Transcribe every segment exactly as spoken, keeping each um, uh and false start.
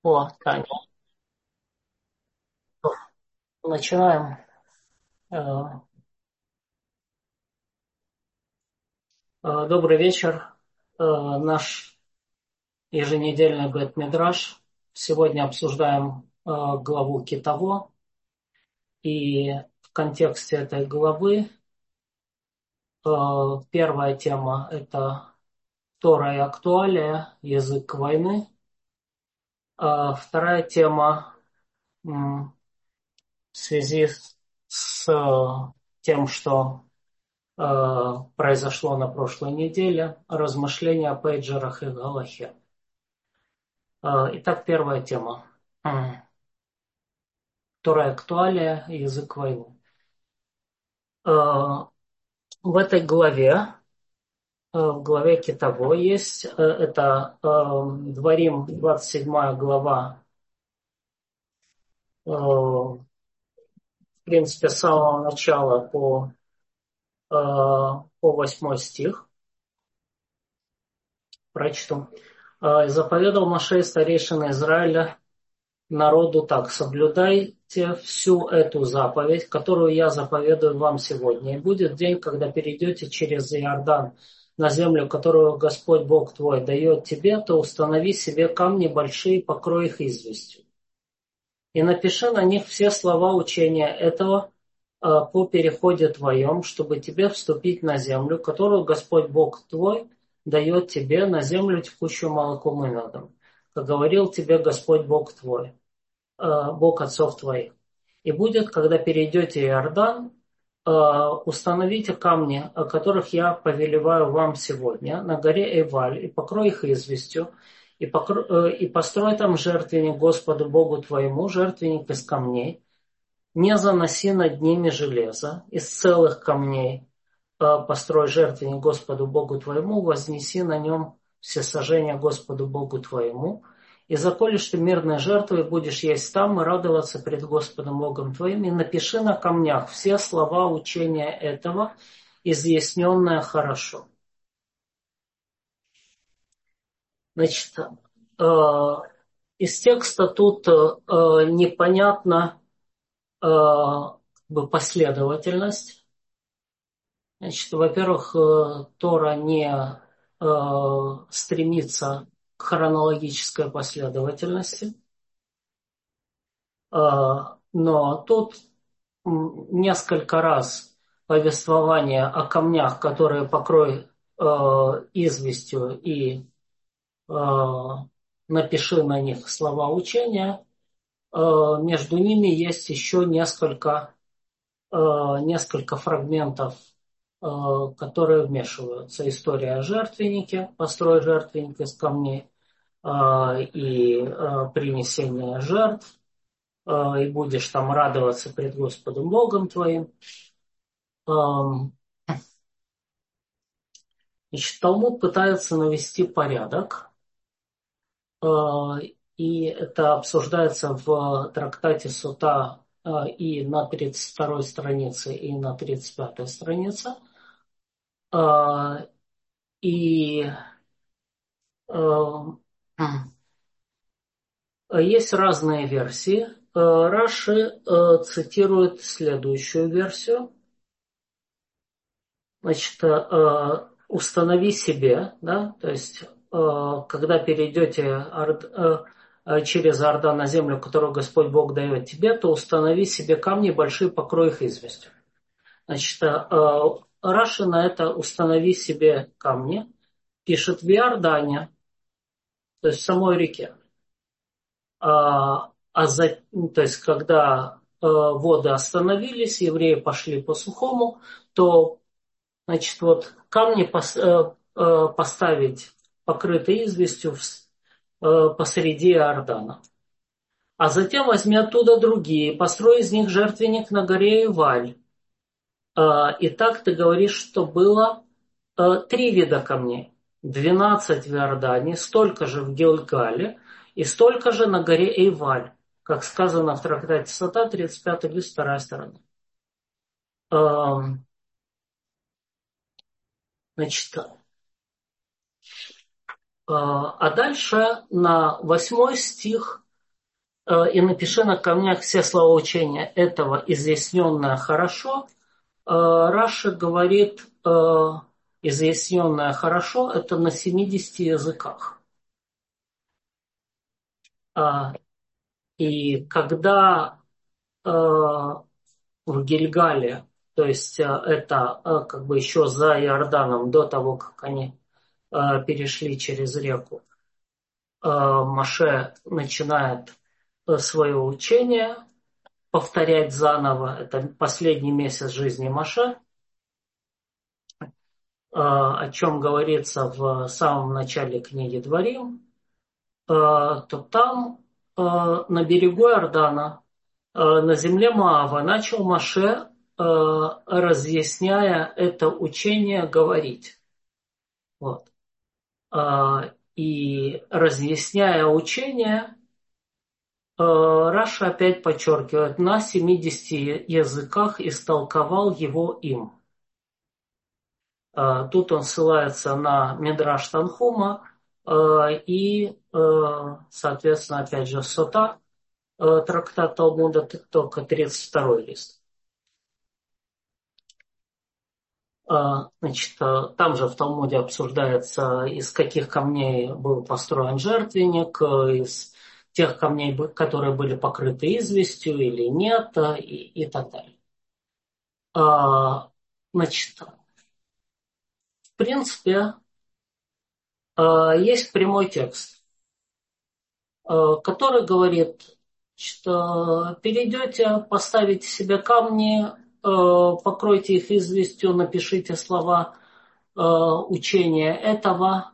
О, Таня, начинаем. Э, э, Добрый вечер. Э, Наш еженедельный бет-мидраш. Сегодня обсуждаем э, главу Китово. И в контексте этой главы э, первая тема– это Тора и актуалия, язык войны. А вторая тема м, в связи с э, тем, что э, произошло на прошлой неделе, размышления о пейджерах и Галахе. Э, Итак, первая тема. М, Вторая актуалия, язык войны. Э, В этой главе, э, в главе Китово есть, э, это э, Дворим, двадцать седьмая глава, э, в принципе, с самого начала по, э, по восьмой стих. Прочту. «Э, «Заповедал Моше старейшина Израиля народу так: соблюдайте всю эту заповедь, которую я заповедую вам сегодня. И будет день, когда перейдете через Иордан на землю, которую Господь Бог твой дает тебе, то установи себе камни большие, покрой их известью. И напиши на них все слова учения этого э, по переходе твоем, чтобы тебе вступить на землю, которую Господь Бог твой дает тебе, на землю, текущую молоком и медом, как говорил тебе Господь Бог твой, э, Бог отцов твоих. И будет, когда перейдете Иордан, э, установите камни, о которых я повелеваю вам сегодня, на горе Эваль, и покрой их известью, и, покро... э, и построй там жертвенник Господу Богу твоему, жертвенник из камней. Не заноси над ними железо, из целых камней э, построй жертвенник Господу Богу твоему, вознеси на нем всесожжение Господу Богу твоему, и заколешь ты мирные жертвы, и будешь есть там, и радоваться пред Господом Богом твоим, и напиши на камнях все слова учения этого, изъясненное хорошо». Значит, э, из текста тут э, непонятна э, как бы последовательность. Значит, во-первых, э, Тора не э, стремится к хронологической последовательности, э, но тут м, несколько раз повествование о камнях, которые покрой э, известью и э, напиши на них слова учения, э, между ними есть еще несколько, э, несколько фрагментов, э, которые вмешиваются. История о жертвеннике, построй жертвенник из камней, э, и э, принесение жертв, э, и будешь там радоваться пред Господом Богом твоим. Эм, Значит, Талмуд пытается навести порядок, э, и это обсуждается в трактате Сута э, и на тридцать второй странице, и на тридцать пятой странице. Э, И э, есть разные версии. Э, Раши э, цитирует следующую версию. Значит, э, установи себе, да, то есть, э, когда перейдете Ор- э, через Иордан на землю, которую Господь Бог дает тебе, то установи себе камни большие, покрой их известью. Значит, э, Раши на это установи себе камни пишет в Иордане, то есть в самой реке. А, а за, ну, то есть, когда э, воды остановились, евреи пошли по сухому, то, значит, вот камни пос, э, э, поставить покрытые известью в, э, посреди Иордана. А затем возьми оттуда другие, построй из них жертвенник на горе Иваль. Э, и так ты говоришь, что было э, три вида камней. Двенадцать в Иордане, столько же в Гилгале и столько же на горе Эйваль, как сказано в трактате Сота, тридцать пятый лист, вторая сторона. Эм, Значит, э, а дальше на восьмой стих э, и напиши на камнях все слова учения этого, изъясненное хорошо. Э, Раши говорит, э, изъясненное хорошо, это на семидесяти языках. А, и когда э, в Гильгале, то есть э, это э, как бы еще за Иорданом, до того, как они э, перешли через реку, э, Моше начинает э, свое учение повторять заново. Это последний месяц жизни Моше, э, о чем говорится в самом начале книги Дворим, э, то там э, на берегу Иордана, э, на земле Моава, начал Моше, э, разъясняя это учение, говорить. Вот. Э, И разъясняя учение, э, Раша опять подчеркивает, на семидесяти языках истолковал его им. Э, Тут он ссылается на Мидраш Танхума э, и, э, соответственно, опять же, Сота, э, трактат Талмуда, только тридцать второй лист. Э, Значит, э, там же в Талмуде обсуждается, из каких камней был построен жертвенник, э, из тех камней, которые были покрыты известью или нет, э, и, и так далее. Э, Значит, в принципе, э, есть прямой текст, э, который говорит, что перейдете, поставите себе камни, э, покройте их известью, напишите слова э, учения этого.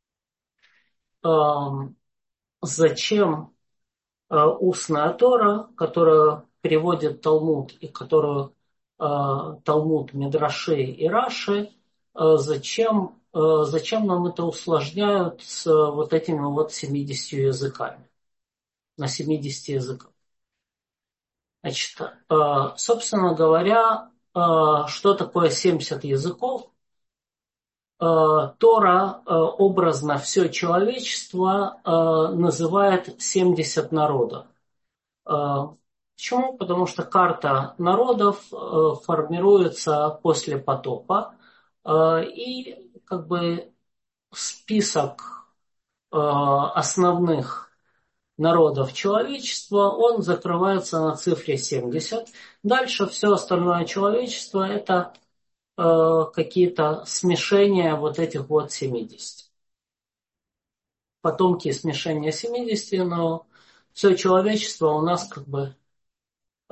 Э, Зачем э, устная Тора, которую переводит Талмуд и которую э, Талмуд, Мидраши и Раши, э, зачем, э, зачем нам это усложняют с вот этими вот семидесятью языками, на семидесяти языках? Значит, э, собственно говоря, э, что такое семьдесят языков? Э, Тора э, образно все человечество э, называет семьдесят народов. Э, Почему? Потому что карта народов э, формируется после потопа, э, и как бы список э, основных народов человечества, он закрывается на цифре семьдесят. Дальше все остальное человечество это э, какие-то смешения вот этих вот семидесяти. Потомки смешения семидесяти, но все человечество у нас как бы э,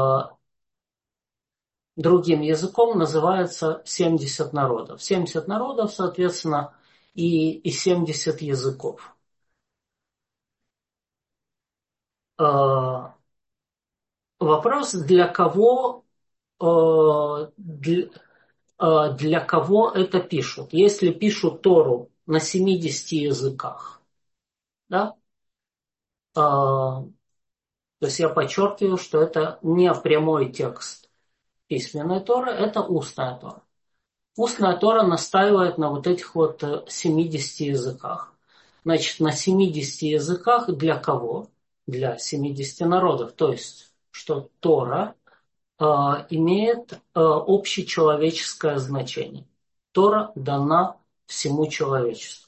другим языком называется семьдесят народов. семьдесят народов, соответственно, и, и семьдесят языков. Э, Вопрос, для кого, э, для, э, для кого это пишут. Если пишут Тору на семидесяти языках, да, э, то есть я подчеркиваю, что это не прямой текст письменной Торы, это устная Тора. Устная Тора настаивает на вот этих вот семидесяти языках. Значит, на семидесяти языках для кого? Для семидесяти народов. То есть, что Тора э, имеет э, общечеловеческое значение. Тора дана всему человечеству.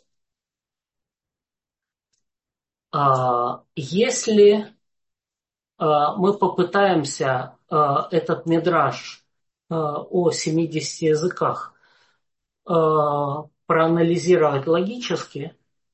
А, если а, мы попытаемся а, этот мидраш а, о семидесяти языках а, проанализировать логически,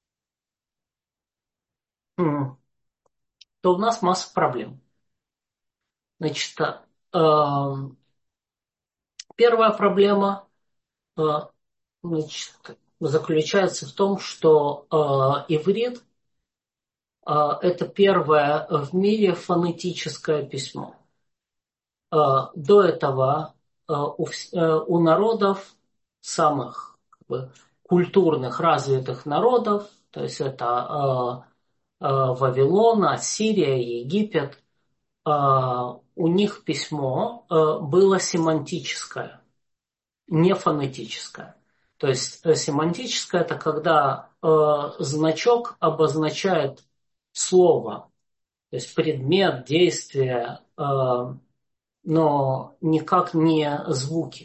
м, то у нас масса проблем. Значит, а, первая проблема а, значит, заключается в том, что а, иврит а, это первое в мире фонетическое письмо. А, До этого а, у, вс- э, у народов, самых как бы, культурных, развитых народов, то есть это а, а, Вавилон, Ассирия, Египет, а, у них письмо а, было семантическое, не фонетическое. То есть э, семантическое это когда э, значок обозначает слово То есть предмет, действие, э, но никак не звуки.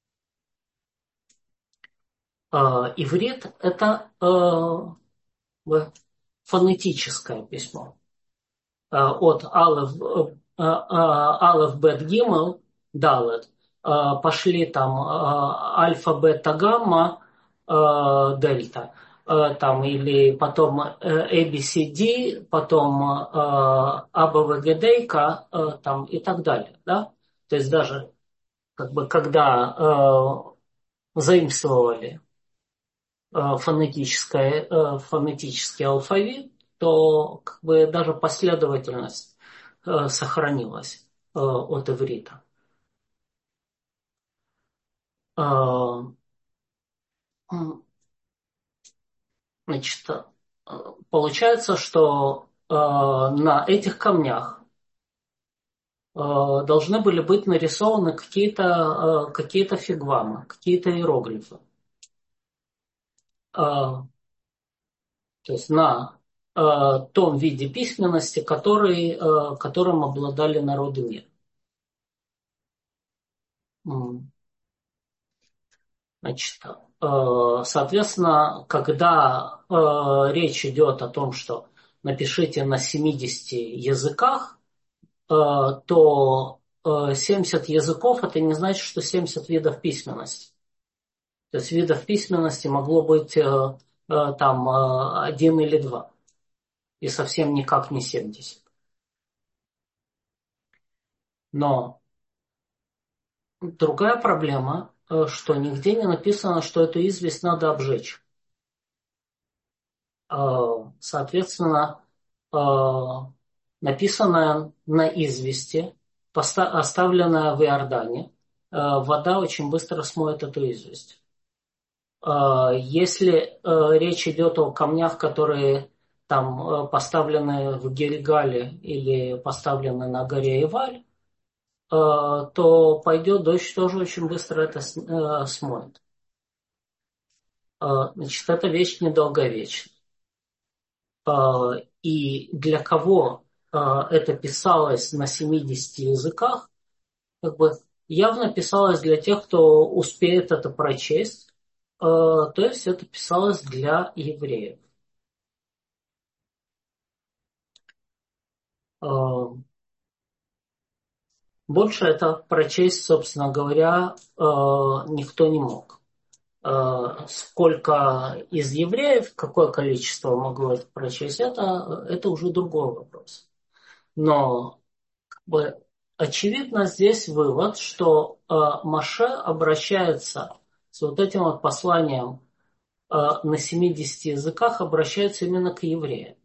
Э, иврит – это э, фонетическое письмо. Э, от алеф, э, э, алеф бет гимел далет э, пошли там э, альфа, бета, гамма, э, дельта. Э, там, или потом э, A, B, C, D, потом э, А, Б, В, Г, Д, К, э, там, и так далее. Да? То есть даже как бы, когда э, заимствовали э, фонетическое, э, фонетический алфавит, то как бы даже последовательность э, сохранилась э, от иврита. Э, значит, э, получается, что э, на этих камнях э, должны были быть нарисованы какие-то э, какие-то фигвамы, какие-то иероглифы. Э, то есть на э, том виде письменности, который, э, которым обладали народы мира. М. Значит, э, соответственно, когда э, речь идет о том, что напишите на семидесяти языках, э, то э, семьдесят языков это не значит, что семьдесят видов письменности. То есть видов письменности могло быть э, э, там э, один или два. И совсем никак не семьдесят. Но другая проблема, э, что нигде не написано, что эту известь надо обжечь. Соответственно, написанная на извести, оставленная в Иордане, вода очень быстро смоет эту известь. Если речь идет о камнях, которые там поставлены в Гильгале или поставлены на горе Иваль, то пойдет дождь, тоже очень быстро это смоет. Значит, эта вещь недолговечна. И для кого это писалось на семидесяти языках, как бы явно писалось для тех, кто успеет это прочесть, то есть это писалось для евреев. Больше это прочесть, собственно говоря, никто не мог. Сколько из евреев, какое количество могло это прочесть, это, это уже другой вопрос. Но как бы, очевидно здесь вывод, что э, Моше обращается с вот этим вот посланием э, на семидесяти языках, обращается именно к евреям.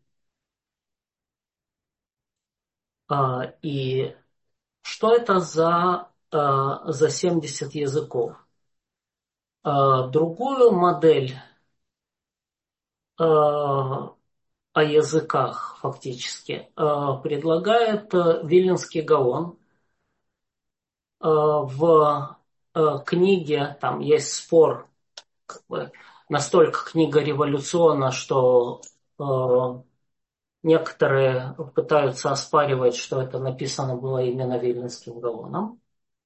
Э, и что это за, э, за семьдесят языков? Э, другую модель э, о языках фактически э, предлагает э, Виленский Гаон. Э, в э, книге там есть спор, как бы, настолько книга революционна, что э, некоторые пытаются оспаривать, что это написано было именно Виленским Гаоном.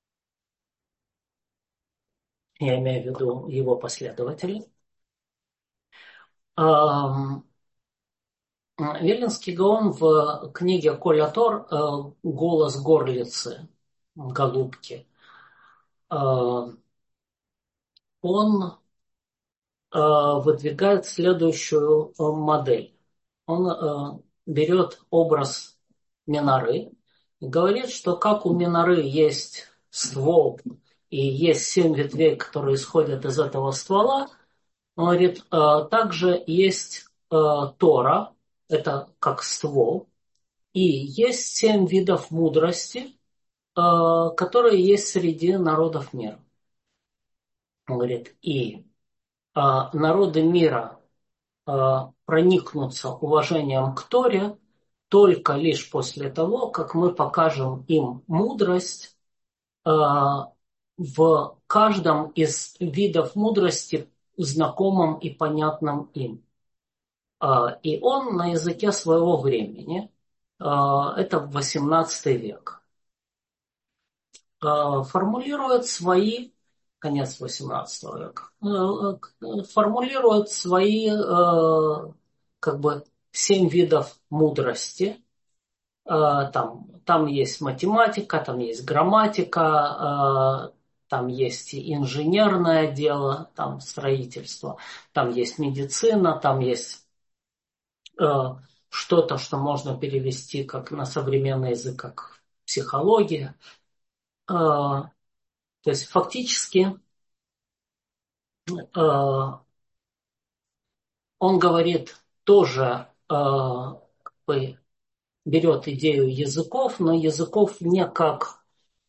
Я имею в виду его последователей. Эм, Виленский Гаон в книге Коля Тор э, «Голос горлицы», голубки, э, он э, выдвигает следующую э, модель. Он э, берет образ миноры и говорит, что как у миноры есть ствол и есть семь ветвей, которые исходят из этого ствола, он говорит, э, также есть э, Тора, это как ствол, и есть семь видов мудрости, э, которые есть среди народов мира. Он говорит, и э, народы мира проникнуться уважением к Торе только лишь после того, как мы покажем им мудрость э, в каждом из видов мудрости, знакомым и понятным им. Э, и он на языке своего времени это восемнадцатый век, формулирует свои, конец восемнадцатого века, формулирует свои как бы семь видов мудрости. Там, там есть математика, там есть грамматика, там есть инженерное дело, там строительство, там есть медицина, там есть что-то, что можно перевести как на современный язык, как психология. То есть фактически он говорит тоже, как бы берет идею языков, но языков не как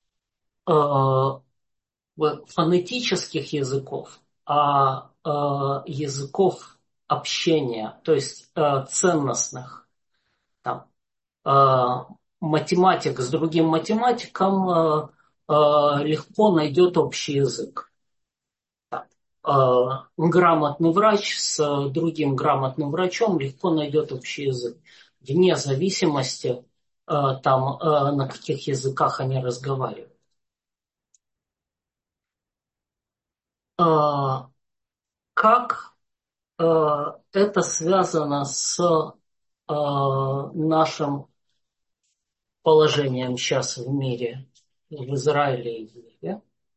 фонетических языков, а языков общения, то есть ценностных. Там, математик с другим математиком легко найдет общий язык. Грамотный врач с другим грамотным врачом легко найдет общий язык, вне зависимости там, на каких языках они разговаривают. Как это связано с нашим положением сейчас в мире, в Израиле и в мире,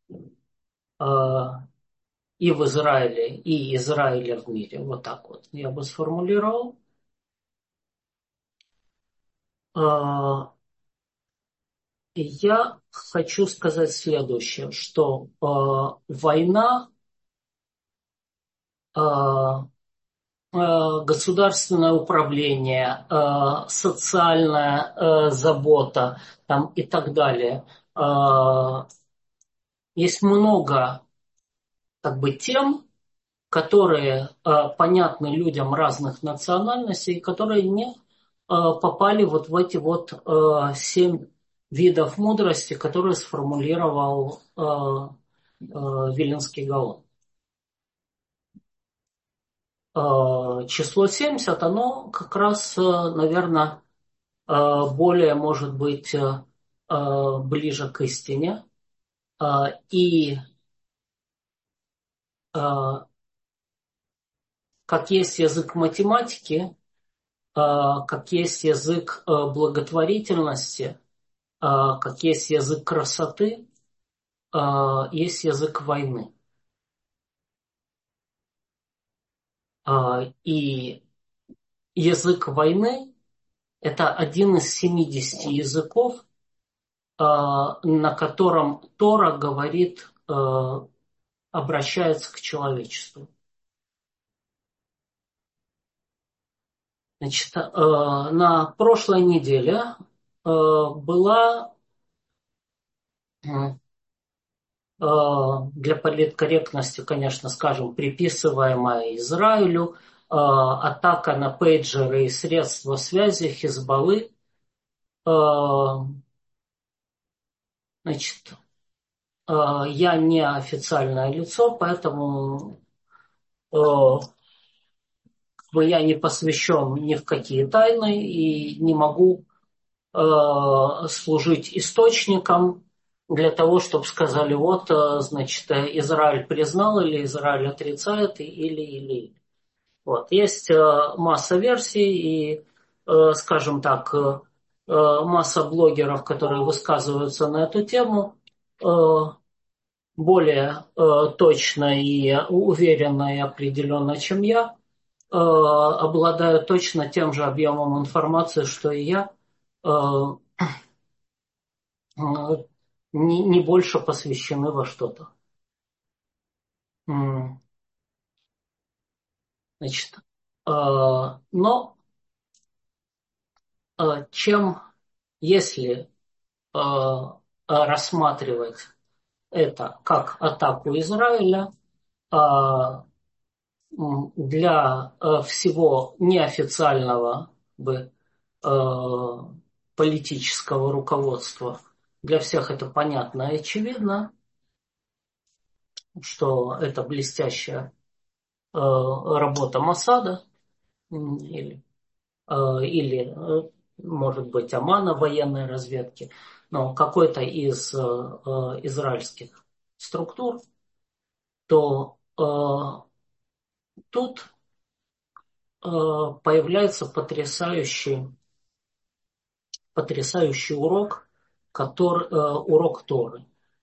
и в Израиле, и Израиля в мире. Вот так вот я бы сформулировал. Я хочу сказать следующее, что война, государственное управление, социальная забота там, и так далее. Есть много как бы, тем, которые понятны людям разных национальностей, которые не попали вот в эти вот семь видов мудрости, которые сформулировал Виленский Гаон. Число семьдесят, оно как раз, наверное, более, может быть, ближе к истине. И как есть язык математики, как есть язык благотворительности, как есть язык красоты, есть язык войны. И язык войны – это один из семидесяти языков, на котором Тора говорит, обращается к человечеству. Значит, на прошлой неделе была для политкорректности, конечно, скажем, приписываемая Израилю атака на пейджеры и средства связи Хизбаллы. Значит, я не официальное лицо, поэтому я не посвящен ни в какие тайны и не могу служить источником для того, чтобы сказали, вот, значит, Израиль признал или Израиль отрицает, или, или. Вот. Есть масса версий и, скажем так, масса блогеров, которые высказываются на эту тему, более точно и уверенно и определенно, чем я, обладают точно тем же объемом информации, что и я, не, не больше посвящены во что-то. Значит, но чем, если рассматривать это как атаку Израиля, для всего неофициального бы, политического руководства, для всех это понятно и очевидно, что это блестящая работа Моссада или, или может быть, Омана военной разведки, но какой-то из э, э, израильских структур, то э, тут э, появляется потрясающий, потрясающий урок, который, э, урок Торы.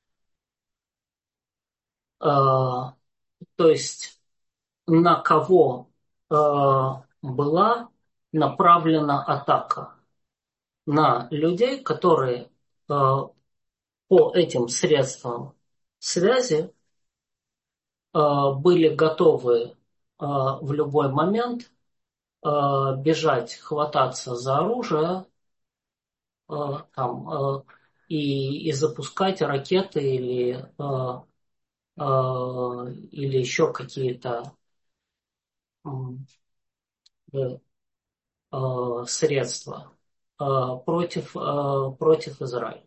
Э, то есть на кого э, была направлена атака? На людей, которые э, по этим средствам связи э, были готовы э, в любой момент э, бежать, хвататься за оружие э, там, э, и, и запускать ракеты или, э, э, или еще какие-то э, э, средства э, против, э, против Израиля.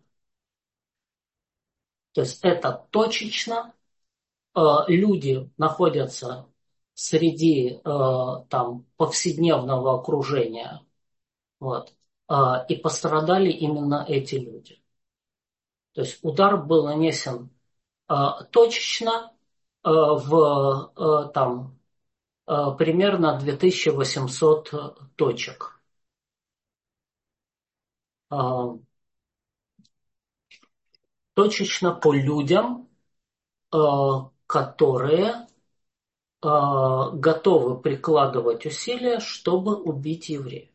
То есть это точечно. Э, люди находятся среди э, там, повседневного окружения. Вот. А, и пострадали именно эти люди. То есть удар был нанесен а, точечно а, в а, там, а, примерно две тысячи восемьсот точек. А, точечно по людям, а, которые а, готовы прикладывать усилия, чтобы убить евреев.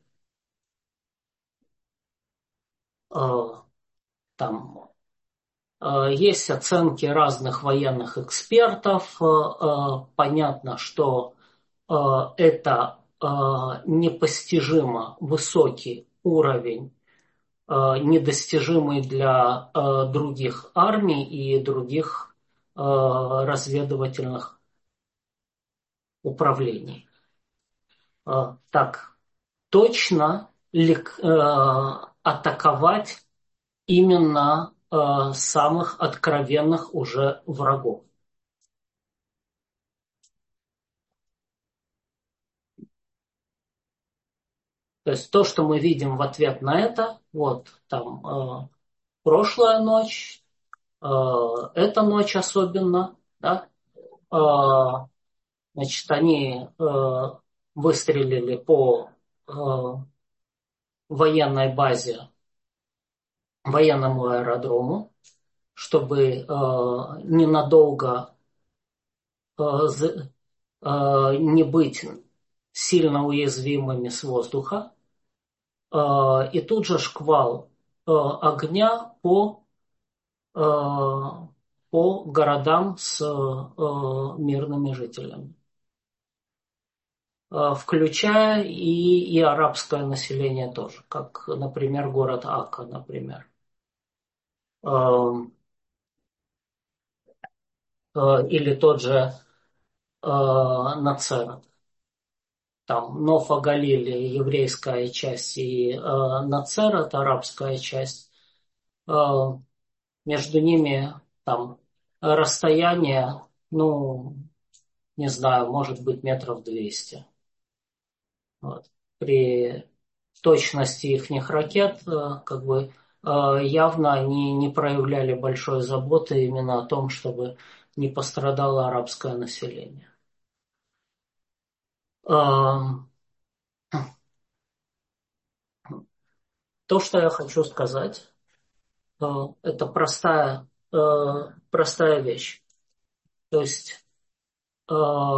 А, там есть оценки разных военных экспертов. Понятно, что это непостижимо высокий уровень, недостижимый для других армий и других разведывательных управлений. Так, точно ли атаковать именно самых откровенных уже врагов? То есть то, что мы видим в ответ на это, вот там э, прошлая ночь, э, эта ночь особенно, да, э, значит, они э, выстрелили по э, военной базе, военному аэродрому, чтобы э, ненадолго э, з- э, не быть сильно уязвимыми с воздуха. Э, и тут же шквал э, огня по э, по городам с э, мирными жителями, э, включая и, и арабское население тоже, как, например, город Акка, например. Э, э, или тот же э, Нацерет. Там Нофа Галиле, еврейская часть, и э, Нацерет, арабская часть. Э, между ними там расстояние, ну, не знаю, может быть метров двести. Вот. При точности их ракет э, как бы э, явно они не проявляли большой заботы именно о том, чтобы не пострадало арабское население. Эм, То, что я хочу сказать, э, это простая, э, простая вещь. То есть э,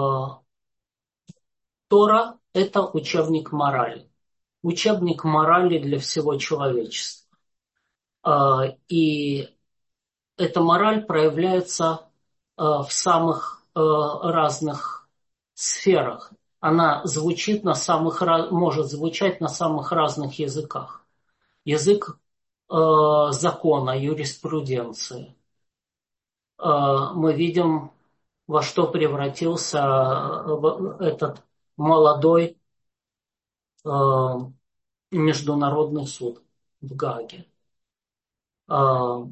Тора – это учебник морали. Учебник морали для всего человечества. Э, И эта мораль проявляется э, в самых э, разных сферах. Она звучит на самых, может звучать на самых разных языках. Язык э, закона, юриспруденции. Э, мы видим, во что превратился э, этот молодой э, международный суд в Гааге. Э,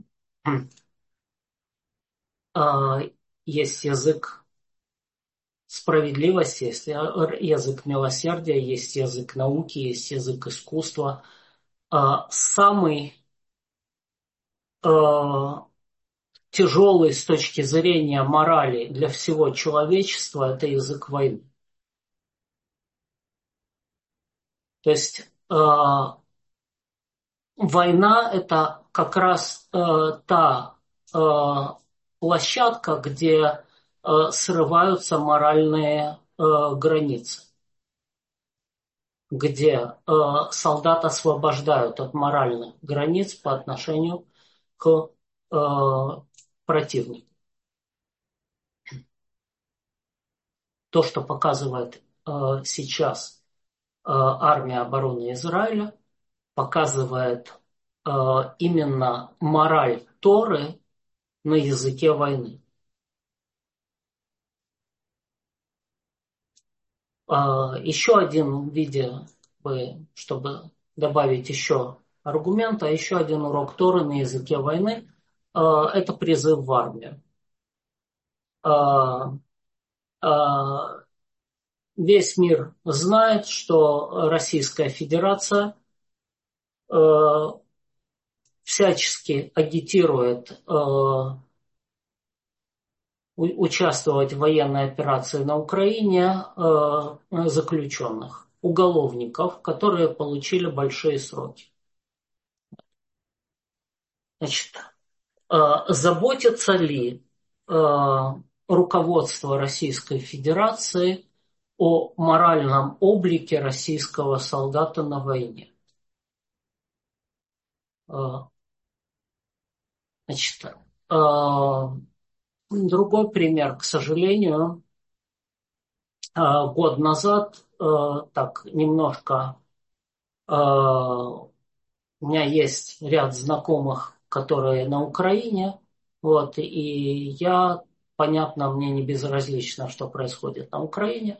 э, есть язык справедливости, есть язык милосердия, есть язык науки, есть язык искусства. самый тяжелый с точки зрения морали для всего человечества – это язык войны. То есть война – это как раз та площадка, где срываются моральные границы, где солдат освобождают от моральных границ по отношению к противнику. То, что показывает сейчас армия обороны Израиля, показывает именно мораль Торы на языке войны. Еще один видео, чтобы добавить еще аргумента, еще один урок Торы на языке войны – это призыв в армию. Весь мир знает, что Российская Федерация всячески агитирует участвовать в военной операции на Украине заключенных, уголовников, которые получили большие сроки. Значит, заботится ли руководство Российской Федерации о моральном облике российского солдата на войне? Значит, другой пример, к сожалению, год назад, так немножко, у меня есть ряд знакомых, которые на Украине, вот, и я, понятно, мне не безразлично, что происходит на Украине.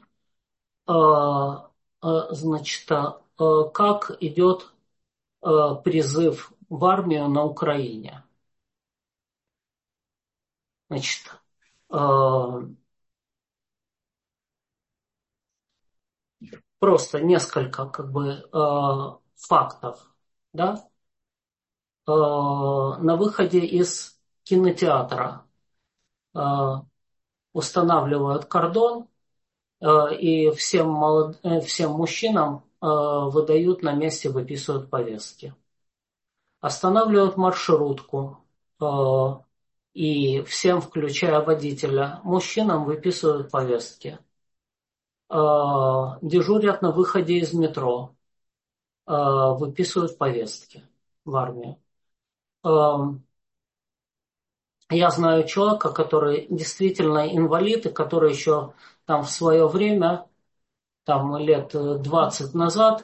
Значит, как идет призыв в армию на Украине? Значит, просто несколько как бы фактов, да? На выходе из кинотеатра устанавливают кордон и всем, молод... всем мужчинам выдают на месте, выписывают повестки. Останавливают маршрутку и всем, включая водителя, мужчинам выписывают повестки. Дежурят на выходе из метро, выписывают повестки в армию. Я знаю человека, который действительно инвалид, и который еще там в свое время, там лет двадцать назад,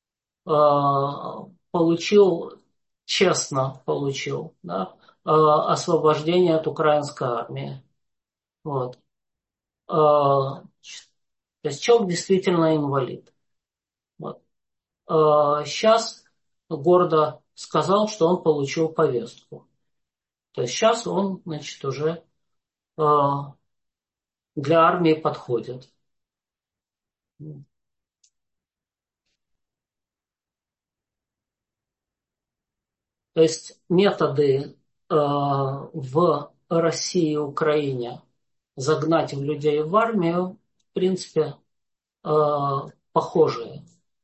получил, честно получил, да, освобождение от украинской армии. Вот. То есть человек действительно инвалид. Вот. Сейчас гордо сказал, что он получил повестку. То есть сейчас он, значит, уже для армии подходит. То есть методы в России и Украине загнать людей в армию, в принципе, похожие.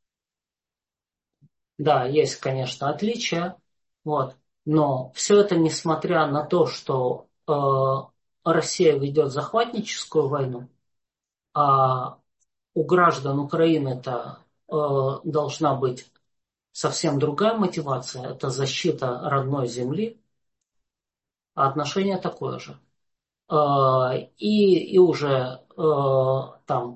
Да, есть, конечно, отличия, вот, но все это несмотря на то, что Россия ведет захватническую войну, а у граждан Украины-то должна быть совсем другая мотивация, это защита родной земли, а отношение такое же. И, и уже там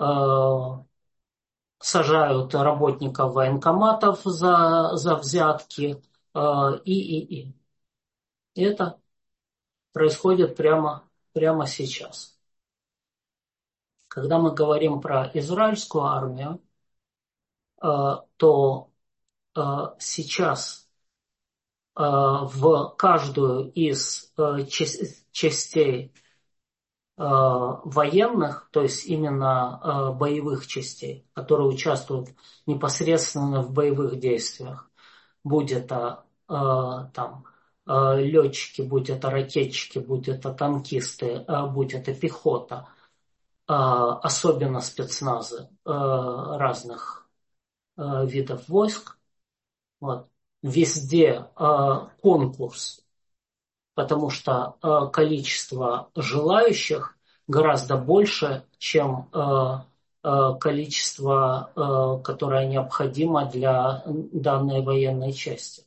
сажают работников военкоматов за, за взятки и, и, и. И это происходит прямо, прямо сейчас. Когда мы говорим про израильскую армию, то сейчас в каждую из частей военных, то есть именно боевых частей, которые участвуют непосредственно в боевых действиях, будь это э, там э, летчики, будь это ракетчики, будь это танкисты, э, будь это пехота, э, особенно спецназы э, разных э, видов войск. Вот. Везде э, конкурс, потому что э, количество желающих гораздо больше, чем э, э, количество, э, которое необходимо для данной военной части.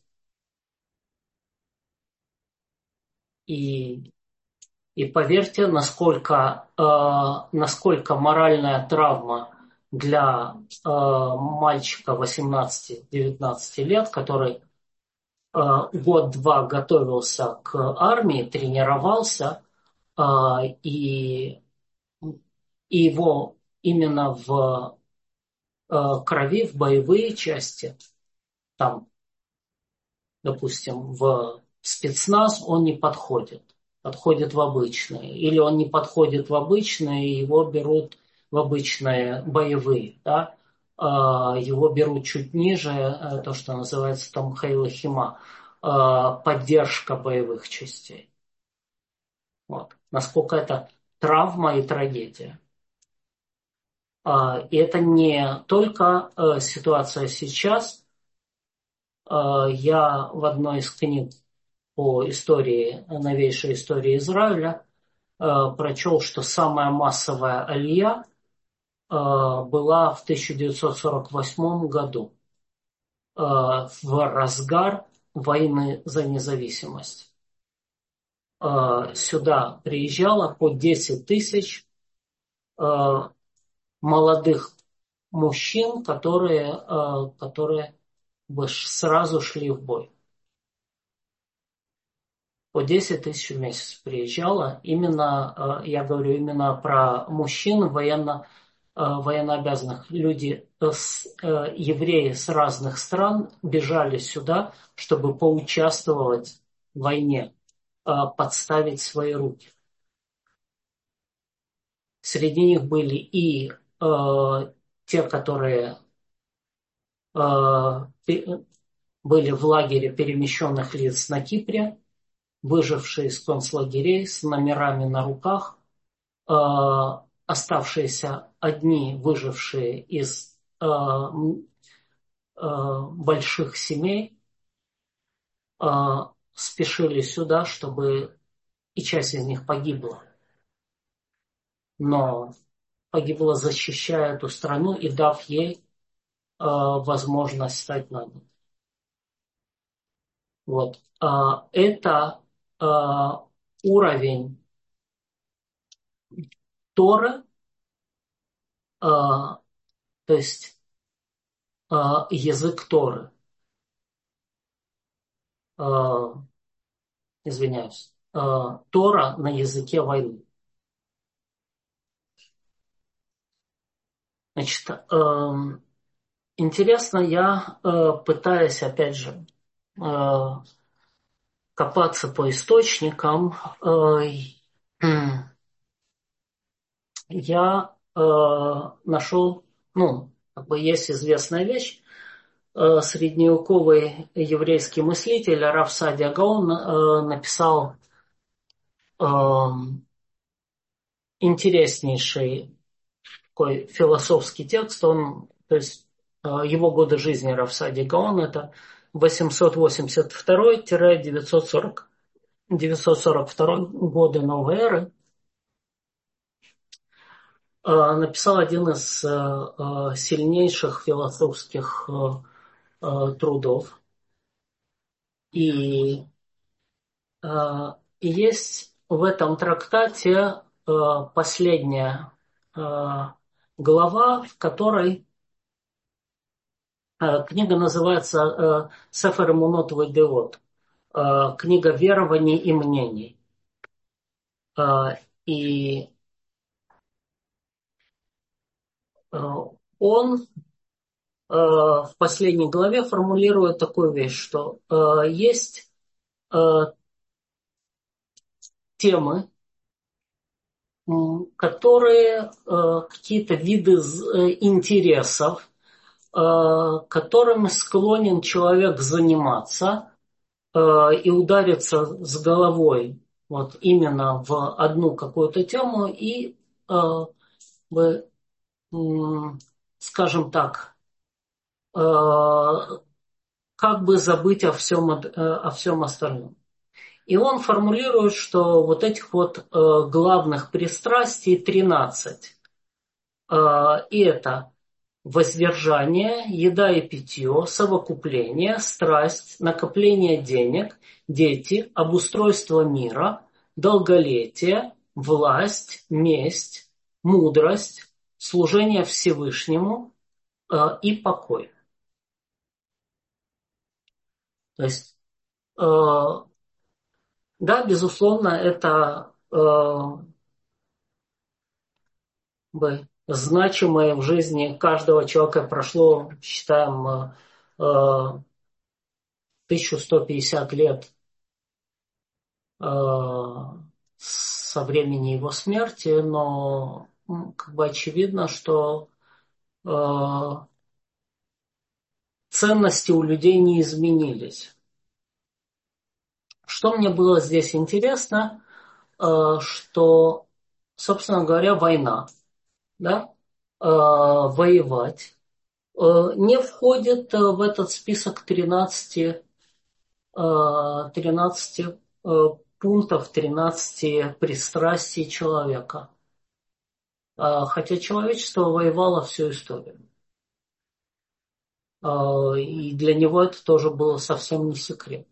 И, и поверьте, насколько, э, насколько моральная травма для э, мальчика восемнадцати-девятнадцати лет, который э, год-два готовился к армии, тренировался, э, и и его именно в э, крови, в боевые части, там, допустим, в спецназ он не подходит, подходит в обычные. Или он не подходит в обычные, и его берут в обычные боевые, да? А, его берут чуть ниже, э, то, что называется там хейлохима, поддержка боевых частей. Вот. Насколько это травма и трагедия. И это не только э, ситуация сейчас. Э, Я в одной из книг по истории, новейшей истории Израиля, э, прочел, что самая массовая алия э, была в тысяча девятьсот сорок восьмом году, э, в разгар войны за независимость. Э, Сюда приезжало по десять тысяч э, молодых мужчин, которые, э, которые бы сразу шли в бой. По десять тысяч в месяц приезжало. Именно, э, я говорю именно про мужчин, военно, э, военнообязанных. Люди, э, с, э, евреи с разных стран бежали сюда, чтобы поучаствовать в войне, э, подставить свои руки. Среди них были и э, те, которые э, были в лагере перемещенных лиц на Кипре, выжившие из концлагерей с номерами на руках, э, оставшиеся одни выжившие из э, э, больших семей, э, спешили сюда, чтобы и часть из них погибла. Но погибла, защищая эту страну и дав ей э, возможность стать на ноги. Вот. А, это а, уровень Торы, а, то есть а, язык Торы. А, извиняюсь. А, Тора на языке войны. Значит, а, интересно, я а, пытаюсь, опять же, а, копаться по источникам. А, я а, нашел, ну, как бы есть известная вещь. Средневековый еврейский мыслитель Рав Сааdia Гаон э, написал э, интереснейший такой философский текст. Он, то есть э, его годы жизни Рав Сааdia Гаон это восемьсот восемьдесят второй - девятьсот сорок, девятьсот сорок второй годы новой эры. Э, написал один из э, э, сильнейших философских э, э, трудов. И И есть в этом трактате э, последняя э, глава, в которой э, книга называется э, «Сефер Эмунот ва-Деот», э, книга верований и мнений. Э, И э, он э, в последней главе формулирует такую вещь, что э, есть э, темы, м, которые э, какие-то виды з- э, интересов, которыми склонен человек заниматься и удариться с головой вот именно в одну какую-то тему и, скажем так, как бы забыть о всем, о всем остальном. И он формулирует, что вот этих вот главных пристрастий тринадцать. И это воздержание, еда и питье, совокупление, страсть, накопление денег, дети, обустройство мира, долголетие, власть, месть, мудрость, служение Всевышнему э, и покой. То есть, э, да, безусловно, это э, бы значимое в жизни каждого человека прошло, считаем, э, тысяча сто пятьдесят лет э, со времени его смерти, но как бы очевидно, что э, ценности у людей не изменились. Что мне было здесь интересно, э, что, собственно говоря, война, да, э, воевать э, не входит в этот список тринадцати, тринадцати э, пунктов, тринадцати пристрастий человека. Хотя человечество воевало всю историю. И для него это тоже было совсем не секрет.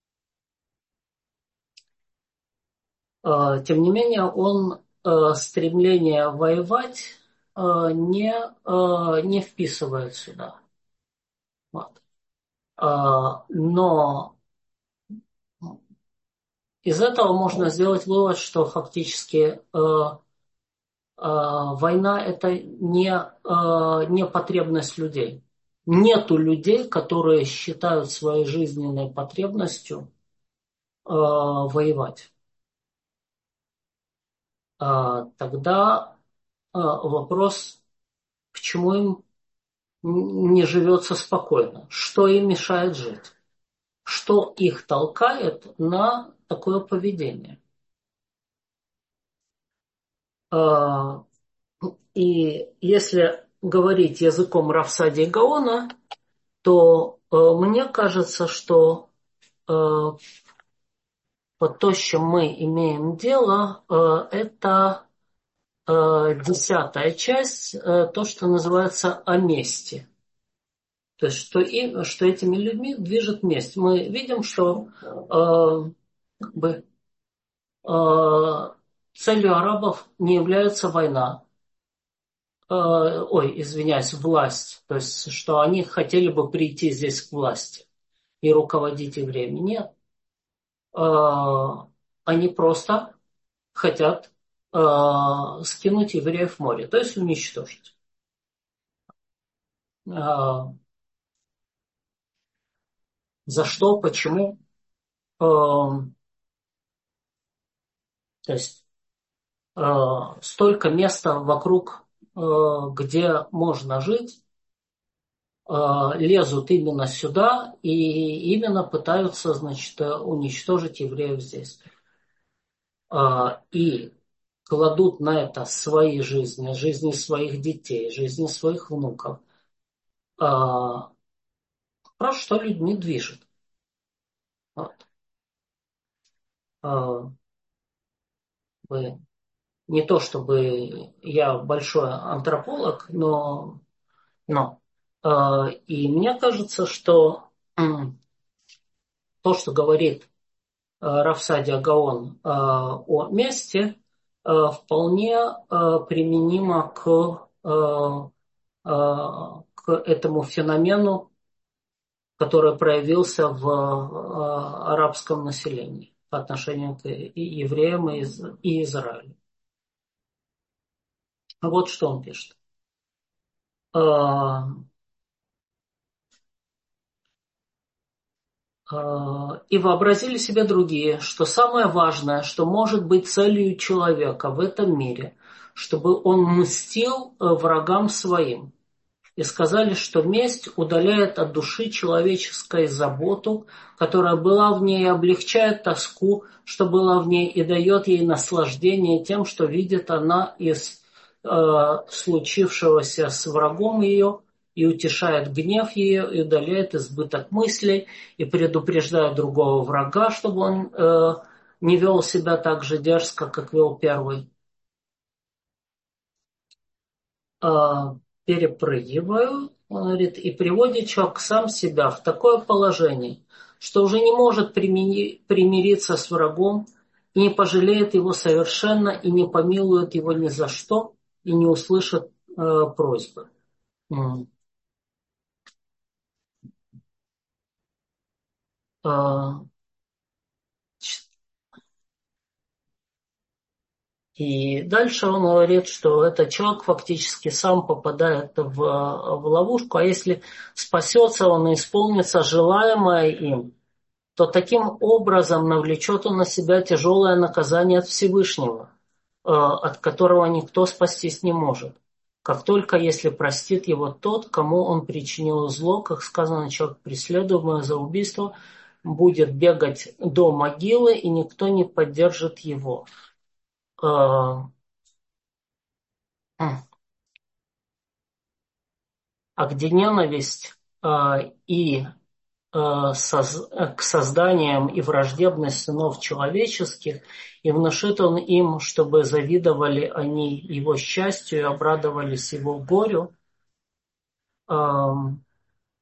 Тем не менее, он стремление воевать не, не вписывает сюда. Вот. Но из этого можно сделать вывод, что фактически война – это не, не потребность людей. Нету людей, которые считают своей жизненной потребностью воевать. Тогда вопрос, почему им не живется спокойно, что им мешает жить, что их толкает на такое поведение. И если говорить языком Равсадия Гаона, то мне кажется, что вот то, с чем мы имеем дело, это десятая часть, то, что называется о мести. То есть, что, и, что этими людьми движет месть. Мы видим, что э, как бы, э, целью арабов не является война. Э, ой, извиняюсь, власть. То есть, что они хотели бы прийти здесь к власти и руководить евреями. Нет. Э, они просто хотят э, скинуть евреев в море, то есть уничтожить. Э, за что, почему? Э, то есть э, столько места вокруг, э, где можно жить, э, лезут именно сюда и именно пытаются, значит, уничтожить евреев здесь. Э, и кладут на это свои жизни, жизни своих детей, жизни своих внуков. Э, про что людьми движет. Вот. Э, вы, не то чтобы я большой антрополог, но Но э, и мне кажется, что э, то, что говорит э, Равсадия Гаон э, о месте, э, вполне э, применимо к, э, э, к этому феномену, который проявился в э, арабском населении по отношению к и евреям и, из, и Израилю. Вот что он пишет. Э, И вообразили себе другие, что самое важное, что может быть целью человека в этом мире, чтобы он мстил врагам своим. и сказали, что месть удаляет от души человеческой заботу, которая была в ней, и облегчает тоску, что была в ней, и дает ей наслаждение тем, что видит она из э, случившегося с врагом ее, и утешает гнев ее, и удаляет избыток мыслей, и предупреждает другого врага, чтобы он э, не вел себя так же дерзко, как вел первый. А, перепрыгиваю, он говорит, и приводит человек сам себя в такое положение, что уже не может примени- примириться с врагом, и не пожалеет его совершенно, и не помилует его ни за что, и не услышит э, просьбы. М. А, И дальше он говорит, что этот человек фактически сам попадает в, в ловушку, а если спасется он и исполнится желаемое им, то таким образом навлечет он на себя тяжелое наказание от Всевышнего, э, от которого никто спастись не может. Как только если простит его тот, кому он причинил зло, как сказано, человек, преследуемый за убийство, будет бегать до могилы, и никто не поддержит его. Э, А где ненависть э, и э, соз- э, к созданиям и враждебность сынов человеческих, и внушит он им, чтобы завидовали они его счастью и обрадовались его горю. Эм,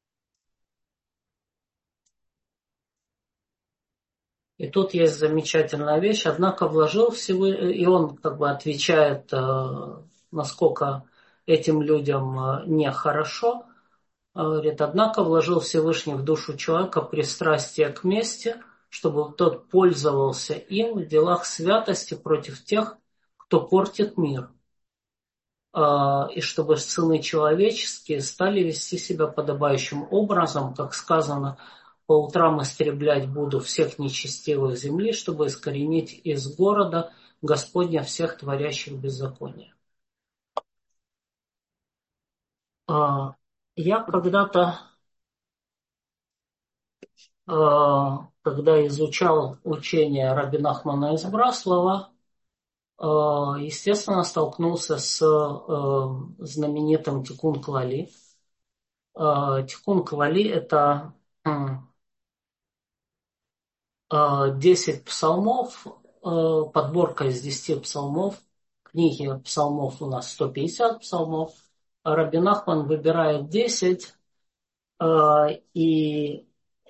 И тут есть замечательная вещь, однако вложил всего, и он как бы отвечает, э, насколько этим людям э, нехорошо. Говорит, однако вложил Всевышний в душу человека пристрастие к мести, чтобы тот пользовался им в делах святости против тех, кто портит мир, А, и чтобы сыны человеческие стали вести себя подобающим образом, как сказано, по утрам истреблять буду всех нечестивых земли, чтобы искоренить из города Господня всех творящих беззаконие. А, Я когда-то когда изучал учение Раби Нахмана из Браслова, естественно, столкнулся с знаменитым Тикун Клали. Тикун Клали – это десять псалмов, подборка из десяти псалмов. Книги псалмов у нас сто пятьдесят псалмов. Раби Нахман выбирает десять, и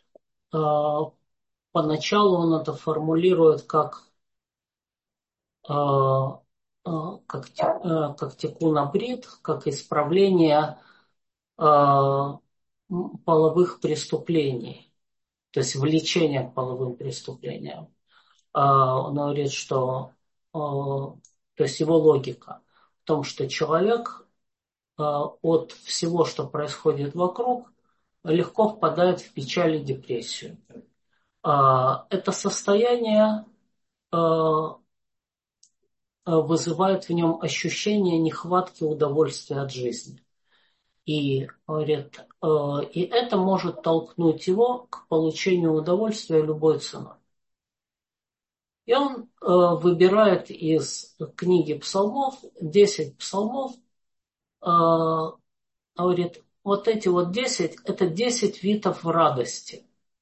поначалу он это формулирует как как, как тикун абрит, как исправление половых преступлений, то есть влечение к половым преступлениям. Он говорит, что то есть его логика в том, что человек от всего, что происходит вокруг, легко впадает в печаль и депрессию. Это состояние вызывает в нем ощущение нехватки удовольствия от жизни. И, говорит, и это может толкнуть его к получению удовольствия любой ценой. И он выбирает из книги псалмов десять псалмов, говорит, вот эти вот десять, это десять видов радости.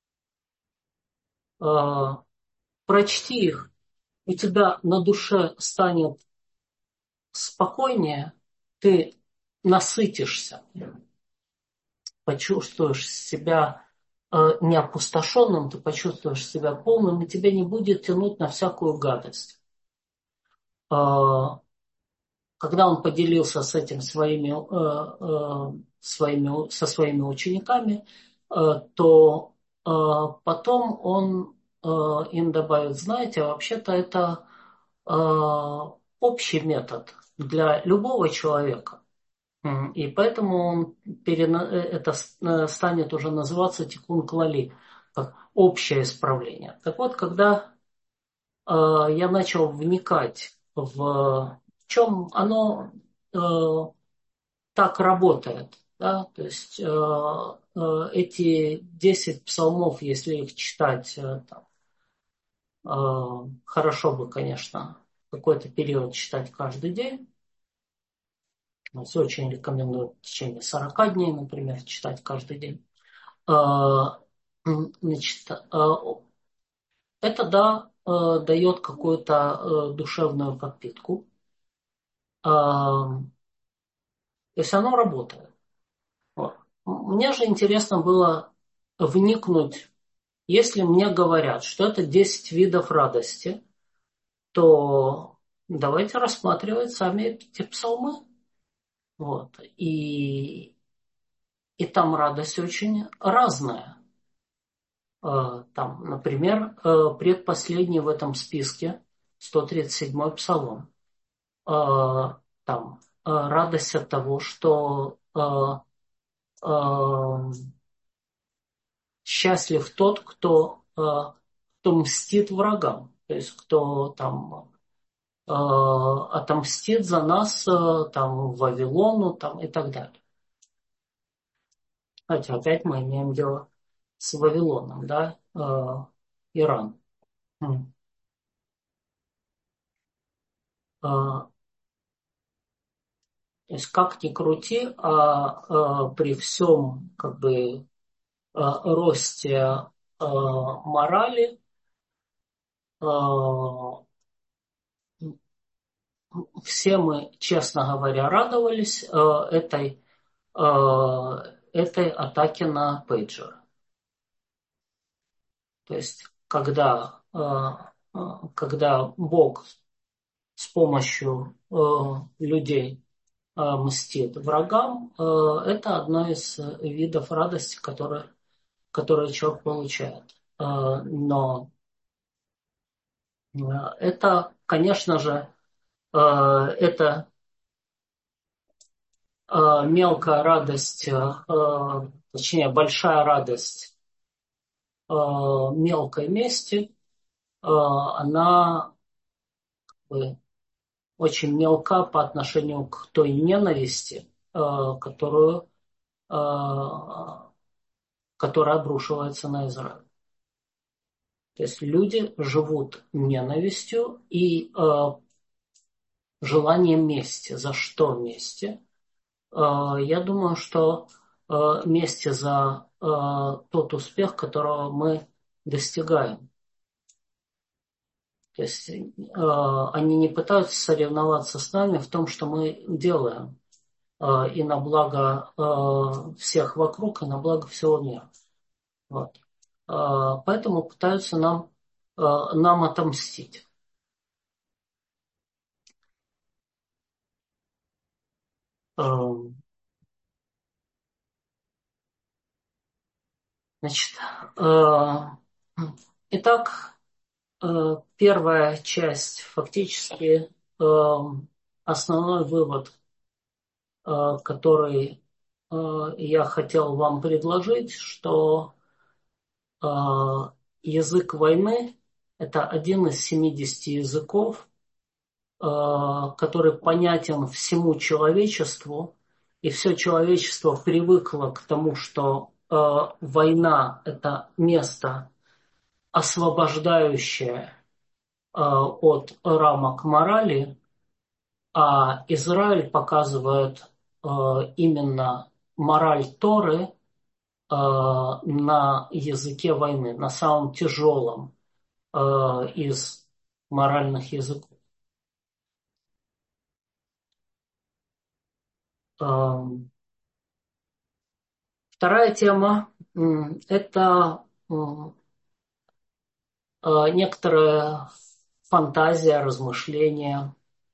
Прочти их, у тебя на душе станет спокойнее, ты насытишься, почувствуешь себя э, не опустошенным, ты почувствуешь себя полным, и тебя не будет тянуть на всякую гадость. Э, когда он поделился с этим своими, э, э, своими, со своими учениками, э, то э, потом он э, им добавит, знаете, вообще-то это э, общий метод для любого человека. И поэтому он перена... это станет уже называться тикун клали, как общее исправление. Так вот, когда э, я начал вникать в чем оно э, так работает, Да? То есть э, э, эти десять псалмов, если их читать, э, там, э, хорошо бы, конечно, какой-то период читать каждый день. То есть очень рекомендую в течение сорока дней, например, читать каждый день. Э, значит, э, это, да, э, дает какую-то э, душевную подпитку. Э, то есть оно работает. Вот. Мне же интересно было вникнуть, если мне говорят, что это десять видов радости, то давайте рассматривать сами эти псалмы. Вот. И, и там радость очень разная. Э, Там, например, э, предпоследний в этом списке, сто тридцать седьмой псалом. Э, Там э, радость от того, что э, э, счастлив тот, кто, э, кто мстит врагам, то есть кто там э, отомстит за нас э, там Вавилону там, и так далее. Хотя опять мы имеем дело с Вавилоном, да, э, Иран. М. Э, То есть как ни крути, а э, при всем как бы э, росте э, морали э, все мы, честно говоря, радовались э, этой, э, этой атаке на пейджер. То есть когда, э, э, когда Бог с помощью э, людей э, мстит врагам, э, это одно из видов радости, которые, которые человек получает. Э, но э, это, конечно же, э, это э, мелкая радость, э, точнее большая радость э, мелкой мести, э, она э, очень мелка по отношению к той ненависти, э, которую, э, которая обрушивается на Израиль. То есть люди живут ненавистью и э, желанием мести. За что мести? Э, я думаю, что э, мести за э, тот успех, которого мы достигаем. То есть э, они не пытаются соревноваться с нами в том, что мы делаем. Э, и на благо э, всех вокруг, и на благо всего мира. Вот. Э, поэтому пытаются нам, э, нам отомстить. Э, Значит, э, итак, э, первая часть, фактически э, основной вывод, э, который э, я хотел вам предложить, что э, язык войны – это один из семидесяти языков, э, который понятен всему человечеству, и все человечество привыкло к тому, что э, война – это место, освобождающее э, от рамок морали, а Израиль показывает э, именно мораль Торы э, на языке войны, на самом тяжелом э, из моральных языков. Эм, Вторая тема м, – это м, э, некоторая фантазия, размышления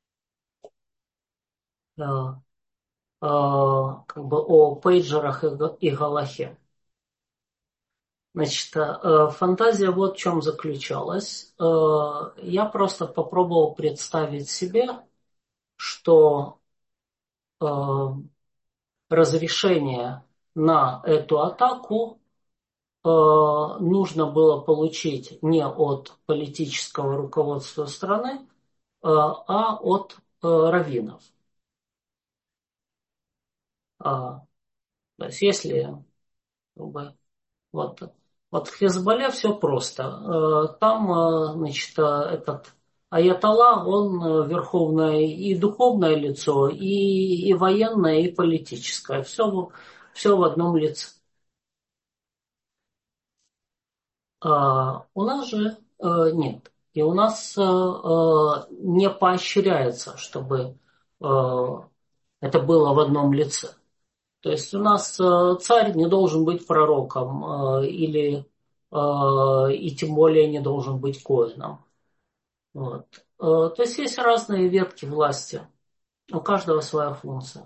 э, э, как бы о пейджерах и, га- и галахе. Значит, э, фантазия вот в чем заключалась. Э, Я просто попробовал представить себе, что э, разрешение на эту атаку э, нужно было получить не от политического руководства страны, э, а от э, раввинов. А, То есть если как бы, вот, вот в Хезболле все просто. Э, Там, э, значит, э, этот аятолла, он э, верховное и духовное лицо, и, и военное, и политическое. Все, все в одном лице. А у нас же э, нет. И у нас э, э, не поощряется, чтобы э, это было в одном лице. То есть у нас э, царь не должен быть пророком э, или э, и тем более не должен быть коином. Вот. Э, то есть есть разные ветки власти, у каждого своя функция.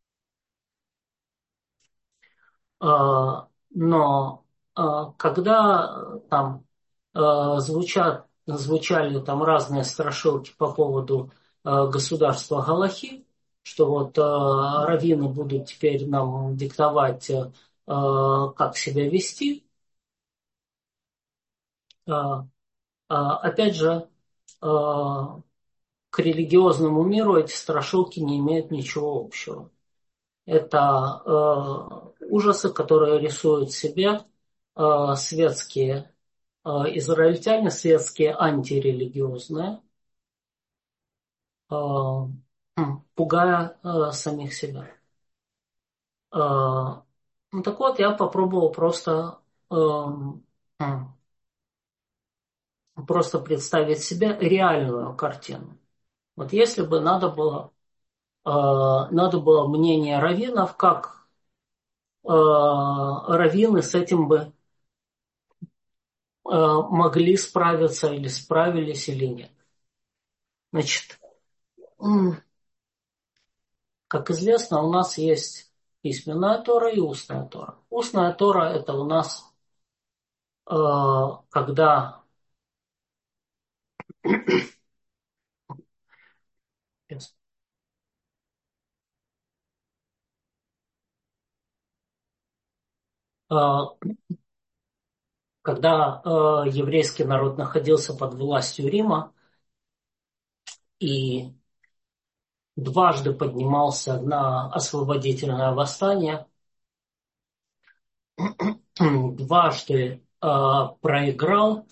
А, Но а, когда там а, звучат, звучали там разные страшилки по поводу а, государства Галахи, что вот а, раввины будут теперь нам диктовать, а, как себя вести, а, а, опять же, а, к религиозному миру эти страшилки не имеют ничего общего. Это э, ужасы, которые рисуют себе э, светские э, израильтяне, светские антирелигиозные, э, пугая э, самих себя. Э, ну так вот, я попробовал просто, э, просто представить себе реальную картину. Вот если бы надо было, э, надо было мнение раввинов, как э, раввины с этим бы э, могли справиться или справились или нет. Значит, как известно, у нас есть письменная Тора и устная Тора. Устная Тора – это у нас, э, когда, э, когда э, еврейский народ находился под властью Рима и дважды поднимался на освободительное восстание, дважды э, проиграл,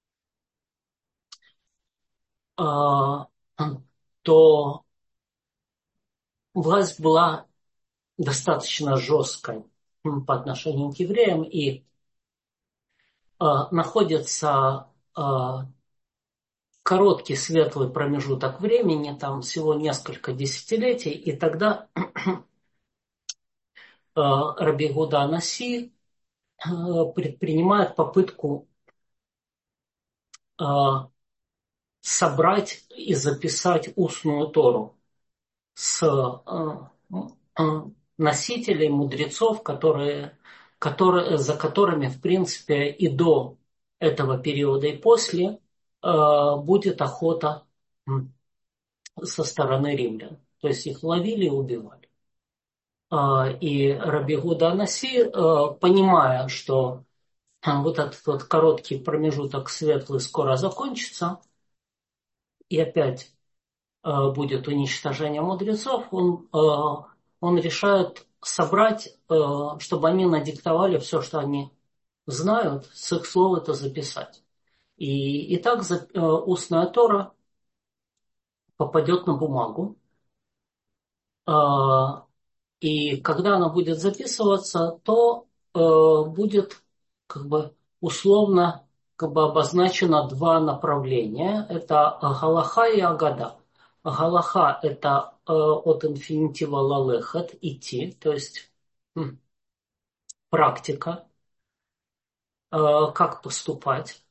э, то власть была достаточно жесткой по отношению к евреям и э, находится э, короткий светлый промежуток времени, там всего несколько десятилетий, и тогда э, Раби Гуда Анаси э, предпринимает попытку э, собрать и записать устную Тору с э, э, носителей, мудрецов, которые, которые, за которыми, в принципе, и до этого периода, и после э, будет охота со стороны римлян. То есть их ловили и убивали. Э, и Раби Гуда Анаси, э, понимая, что э, вот этот вот короткий промежуток светлый скоро закончится, и опять э, будет уничтожение мудрецов, он, э, он решает собрать, э, чтобы они надиктовали все, что они знают, с их слов это записать. И, и так за, э, устная Тора попадет на бумагу. Э, и когда она будет записываться, то э, будет как бы условно как бы обозначено два направления. Это Галаха и Агада. Галаха – это э, от инфинитива лалехат – идти, то есть м, практика, э, как поступать.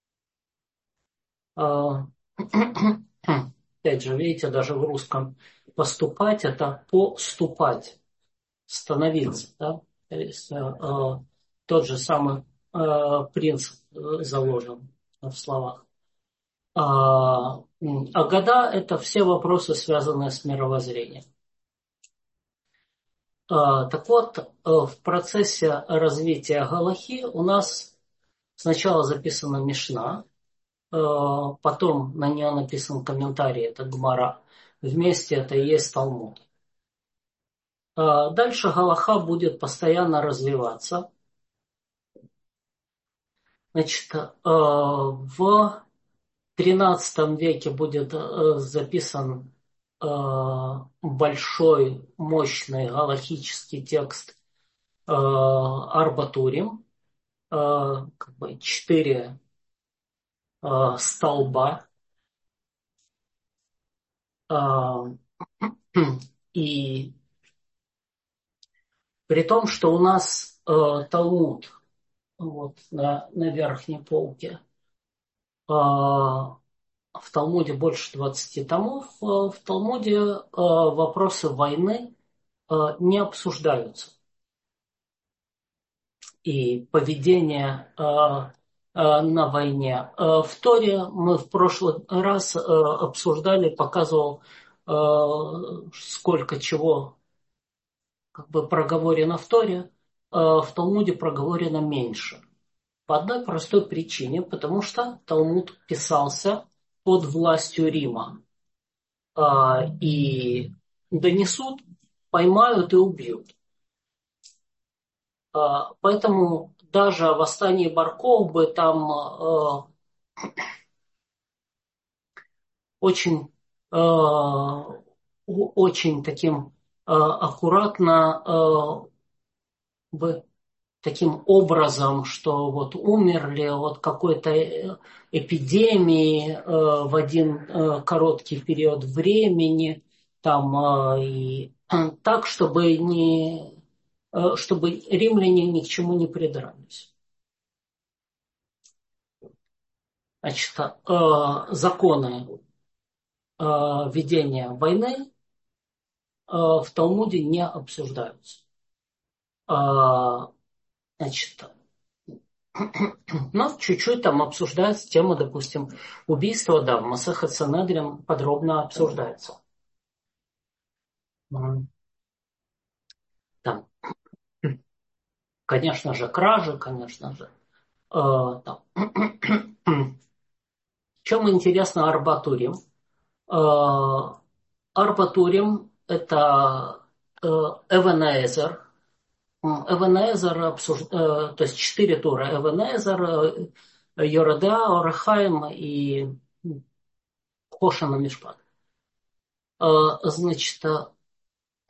Э, Опять же, видите, даже в русском поступать – это поступать, становиться. Да? То есть, э, э, тот же самый э, принцип э, заложен в словах. А, а года – это все вопросы, связанные с мировоззрением. А, так вот, э, в процессе развития Галахи у нас сначала записана Мишна, э, потом на нее написан комментарий, это Гмара. Вместе это и есть Талмуд. А дальше галаха будет постоянно развиваться. Значит, э, в тринадцатом веке будет э, записан э, большой, мощный галахический текст э, Арбатурим, э, как бы четыре э, столба. Э, и при том, что у нас э, Талмуд вот, на, на верхней полке, э, в Талмуде больше двадцати томов, э, в Талмуде э, вопросы войны э, не обсуждаются. И поведение э, э, на войне. Э, в Торе мы в прошлый раз э, обсуждали, показывал, э, сколько чего как бы проговорено в Торе, э, в Талмуде проговорено меньше. По одной простой причине, потому что Талмуд писался под властью Рима. Э, и донесут, поймают и убьют. Э, поэтому даже о восстании Бар Кохбы там э, очень, э, очень таким э, аккуратно э, бы таким образом, что вот умерли от какой-то эпидемии э, в один э, короткий период времени, там э, и э, так, чтобы не, э, чтобы римляне ни к чему не придрались. Значит, э, законы э, ведения войны э, в Талмуде не обсуждаются. Э, значит, но чуть-чуть там обсуждается тема, допустим, убийства, да, в Масехет Санедрин подробно обсуждается. Там, конечно же, кражи, конечно же. Э, там. Чем интересно Арбатурим? Э, Арбатурим – это э, Эвенезер. Эвенезер, обсуж... э, то есть четыре тура. Эвенезер, э, Йореда, Орахаим и Хошана Мишпат. Э, значит, э,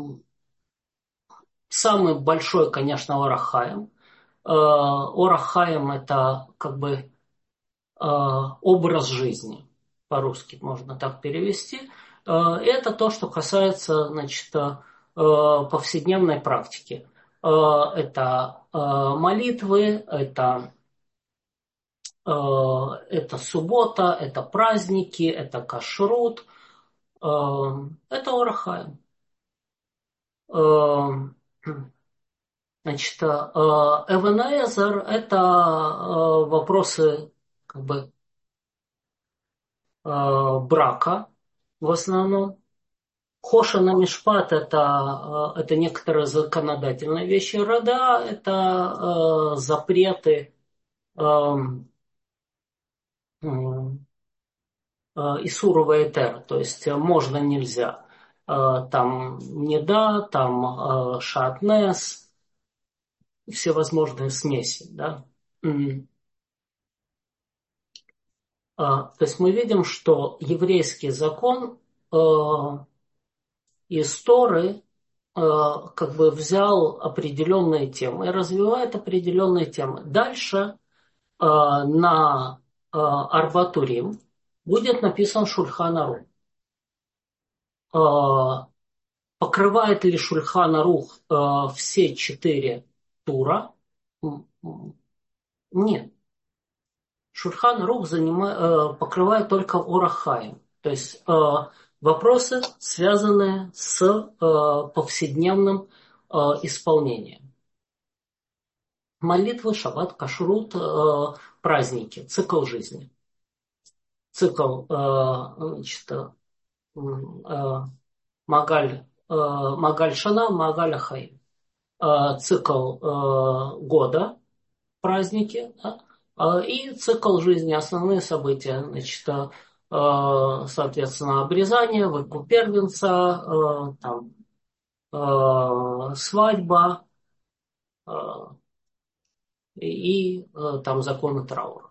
самый большой, конечно, Орахаим. Э, Орахаим – это как бы э, образ жизни. По-русски можно так перевести. Э, это то, что касается, значит, э, повседневной практики. Э, это э, молитвы, это, э, это суббота, это праздники, это кашрут. Э, это Орахаим. Э, Значит, Эвенезер – это э, вопросы как бы э, брака в основном. Хошана Мишпат – это, э, это некоторые законодательные вещи рода, это э, запреты э, э, Исурова Этер, то есть можно, нельзя. Э, там неда, там э, шатнес, всевозможные смеси, да. То есть мы видим, что еврейский закон э, из Торы э, как бы взял определенные темы и развивает определенные темы. Дальше э, на э, Арбатурим будет написан Шульхан Арух. Э, покрывает ли Шульхан Арух э, все четыре тура? Нет. Шульхан Арух занима, покрывает только Орахаим. То есть э, вопросы, связанные с э, повседневным э, исполнением. Молитвы, шаббат, кашрут, э, праздники, цикл жизни. Цикл э, значит, э, Магаль, э, Магаль Шана, Магаль Ахаим. Э, цикл э, года, праздники, да? И цикл жизни, основные события, значит, соответственно, обрезание, выкуп первенца, там, э, свадьба э, и э, там законы траура.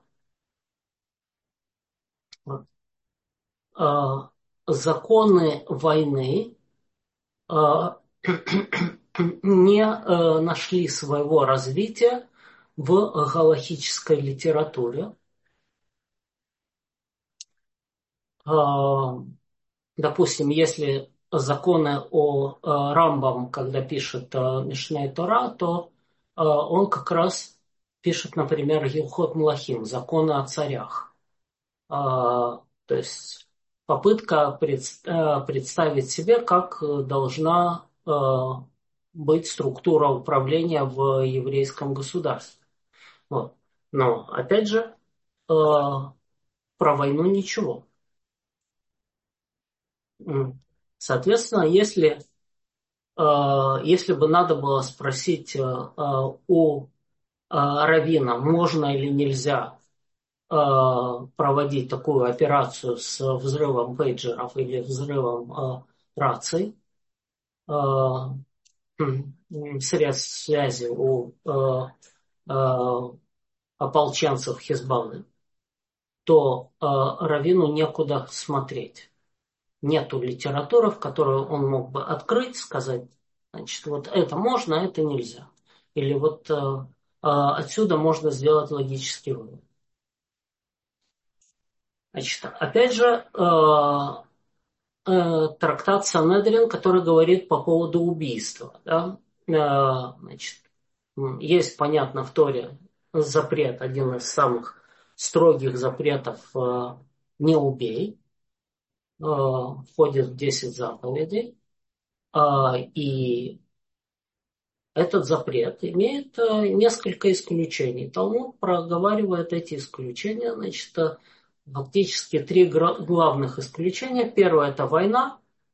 Вот. Э, законы войны э, не э, нашли своего развития в галахической литературе. Э, допустим, если законы о э, Рамбам, когда пишет э, Мишней Тора, то э, он как раз пишет, например, Илхот Млахим, законы о царях. Э, то есть попытка пред, э, представить себе, как должна э, быть структура управления в еврейском государстве. Вот. Но, опять же, э, про войну ничего. Соответственно, если если бы надо было спросить у раввина, можно или нельзя проводить такую операцию с взрывом пейджеров или взрывом раций, средств связи у ополченцев Хизбаллы, то раввину некуда смотреть. Нету литературы, в которую он мог бы открыть, сказать, значит, вот это можно, а это нельзя. Или вот э, э, отсюда можно сделать логический вывод. Значит, опять же, э, э, трактат Санедрин, который говорит по поводу убийства. Да? Э, значит, есть, понятно, в Торе запрет, один из самых строгих запретов э, «не убей», э, входит в десять заповедей. Э, и этот запрет имеет э, несколько исключений. Талмуд проговаривает эти исключения. Значит, э, фактически три главных исключения. Первое – это война.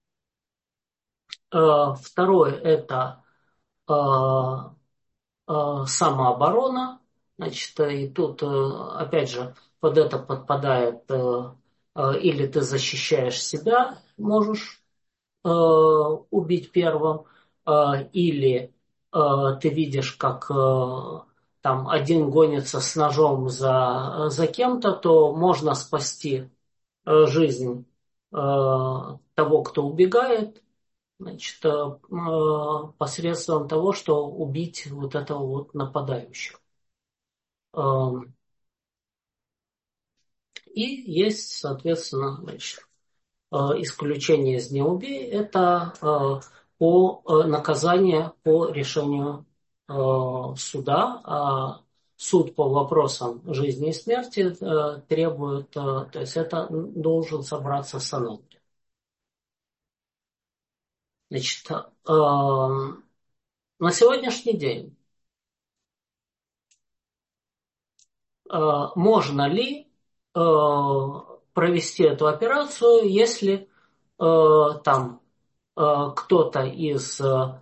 Э, второе – это э, э, самооборона. Значит, и тут, э, опять же, под это подпадает э, э, или ты защищаешь себя, можешь э, убить первым, э, или э, ты видишь, как э, там один гонится с ножом за, за кем-то, то можно спасти э, жизнь э, того, кто убегает, значит, э, э, посредством того, что убить вот этого вот нападающего. Э, и есть, соответственно, значит, исключение из «не убей» – это по наказание по решению суда. А суд по вопросам жизни и смерти требует, то есть это должен собраться санедрин. Значит, на сегодняшний день можно ли провести эту операцию, если там кто-то из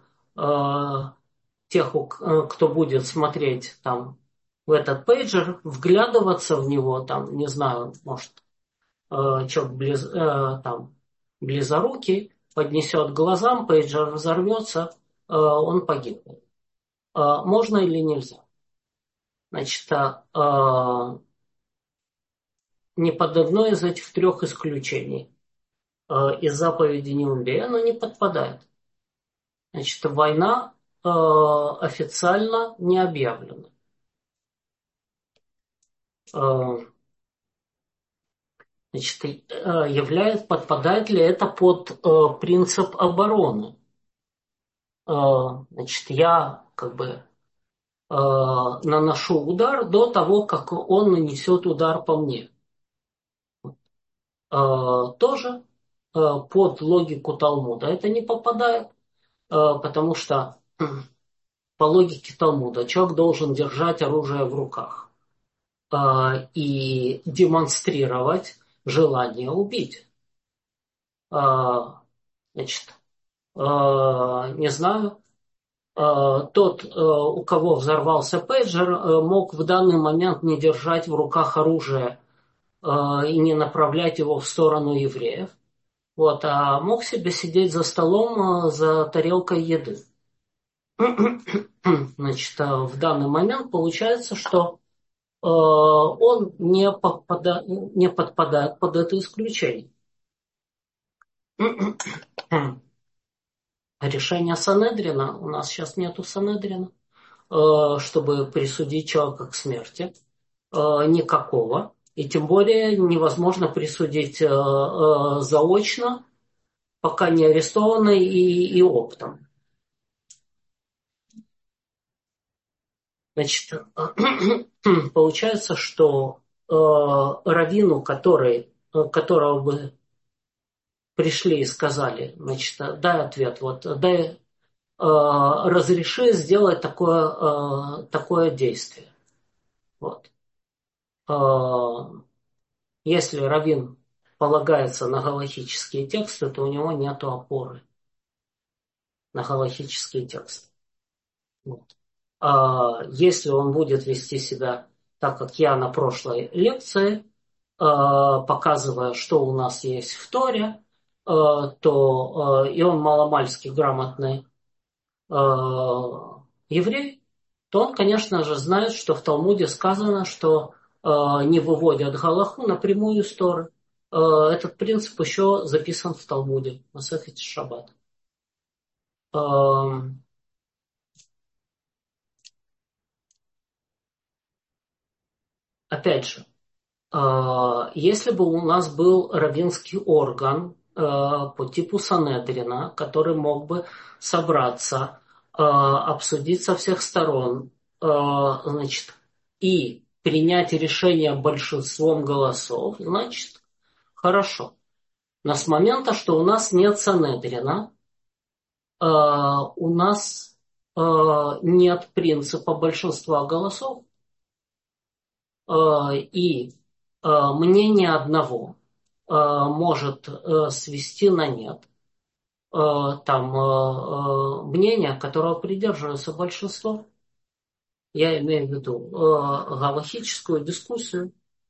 тех, кто будет смотреть там в этот пейджер, вглядываться в него, там, не знаю, может, человек близ, там, близорукий, поднесет к глазам, пейджер взорвется, он погибнет. Можно или нельзя? Значит, ни под одно из этих трех исключений из заповеди «не убей» оно не подпадает. Значит, война э, официально не объявлена. Э, значит, э, является, подпадает ли это под э, принцип обороны? Э, значит, я как бы э, наношу удар до того, как он нанесет удар по мне. Э, тоже э, под логику Талмуда это не попадает, э, потому что по логике Талмуда человек должен держать оружие в руках и демонстрировать желание убить. Значит, не знаю, тот, у кого взорвался пейджер, мог в данный момент не держать в руках оружие и не направлять его в сторону евреев. Вот, а мог себе сидеть за столом э, за тарелкой еды. Значит, э, в данный момент получается, что э, он не, попада, не подпадает под это исключение. Решение Санедрина, у нас сейчас нету Санедрина, э, чтобы присудить человека к смерти, э, никакого. И тем более невозможно присудить э, э, заочно, пока не арестованный и, и оптом. Значит, получается, что э, раввину, который, э, которого бы пришли и сказали, значит, дай ответ, вот, дай, э, разреши сделать такое, э, такое действие. Вот. Э, если раввин полагается на галахические тексты, то у него нет опоры на галахические тексты. Вот. А если он будет вести себя так, как я на прошлой лекции, показывая, что у нас есть в Торе, то и он маломальски грамотный еврей, то он, конечно же, знает, что в Талмуде сказано, что не выводят галаху напрямую из Торы. Этот принцип еще записан в Талмуде, в Масехет Шаббат. Опять же, если бы у нас был раввинский орган по типу Санедрина, который мог бы собраться, обсудить со всех сторон, значит, и принять решение большинством голосов, значит, хорошо. Но с момента, что у нас нет Санедрина, у нас нет принципа большинства голосов, и мнение одного может свести на нет там мнение, которого придерживается большинство. Я имею в виду галахическую дискуссию.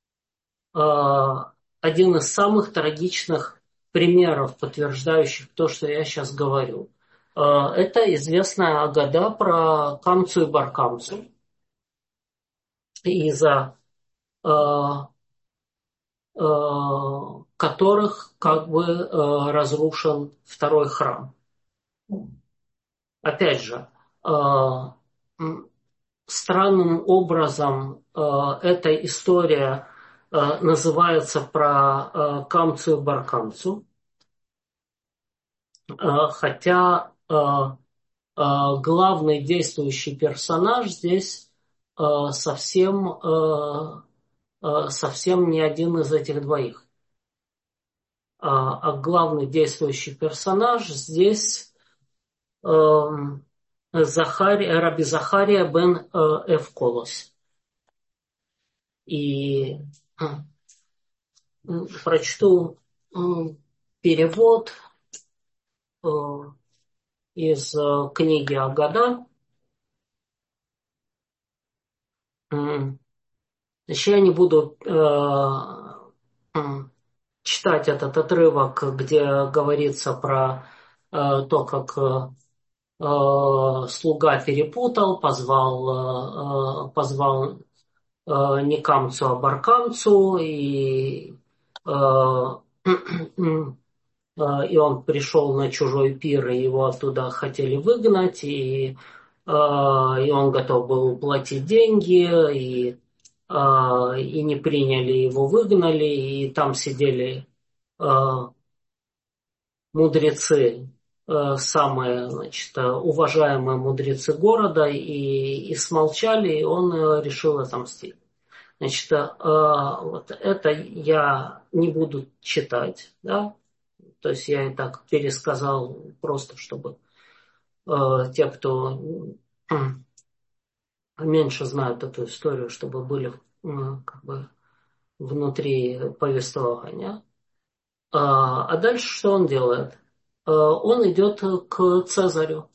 Один из самых трагичных примеров, подтверждающих то, что я сейчас говорю, это известная агада про Камцу и Баркамцу. Из-за которых как бы разрушен второй храм. Опять же, странным образом эта история называется про Камцу и Баркамцу, хотя главный действующий персонаж здесь совсем, совсем не один из этих двоих. А главный действующий персонаж здесь Захария, Раби Захария бен Эвколос. И прочту перевод из книги Агада. Еще я не буду читать этот отрывок, где говорится про то, как слуга перепутал, позвал, позвал не Камцу, а Баркамцу, и, и он пришел на чужой пир, и его оттуда хотели выгнать, и, и он готов был платить деньги, и, и не приняли, его выгнали, и там сидели мудрецы, самые, значит, уважаемые мудрецы города, и, и смолчали, и он решил отомстить. Значит, вот это я не буду читать, да, то есть я и так пересказал просто, чтобы те, кто меньше знают эту историю, чтобы были как бы внутри повествования. А дальше что он делает? Он идет к Цезарю,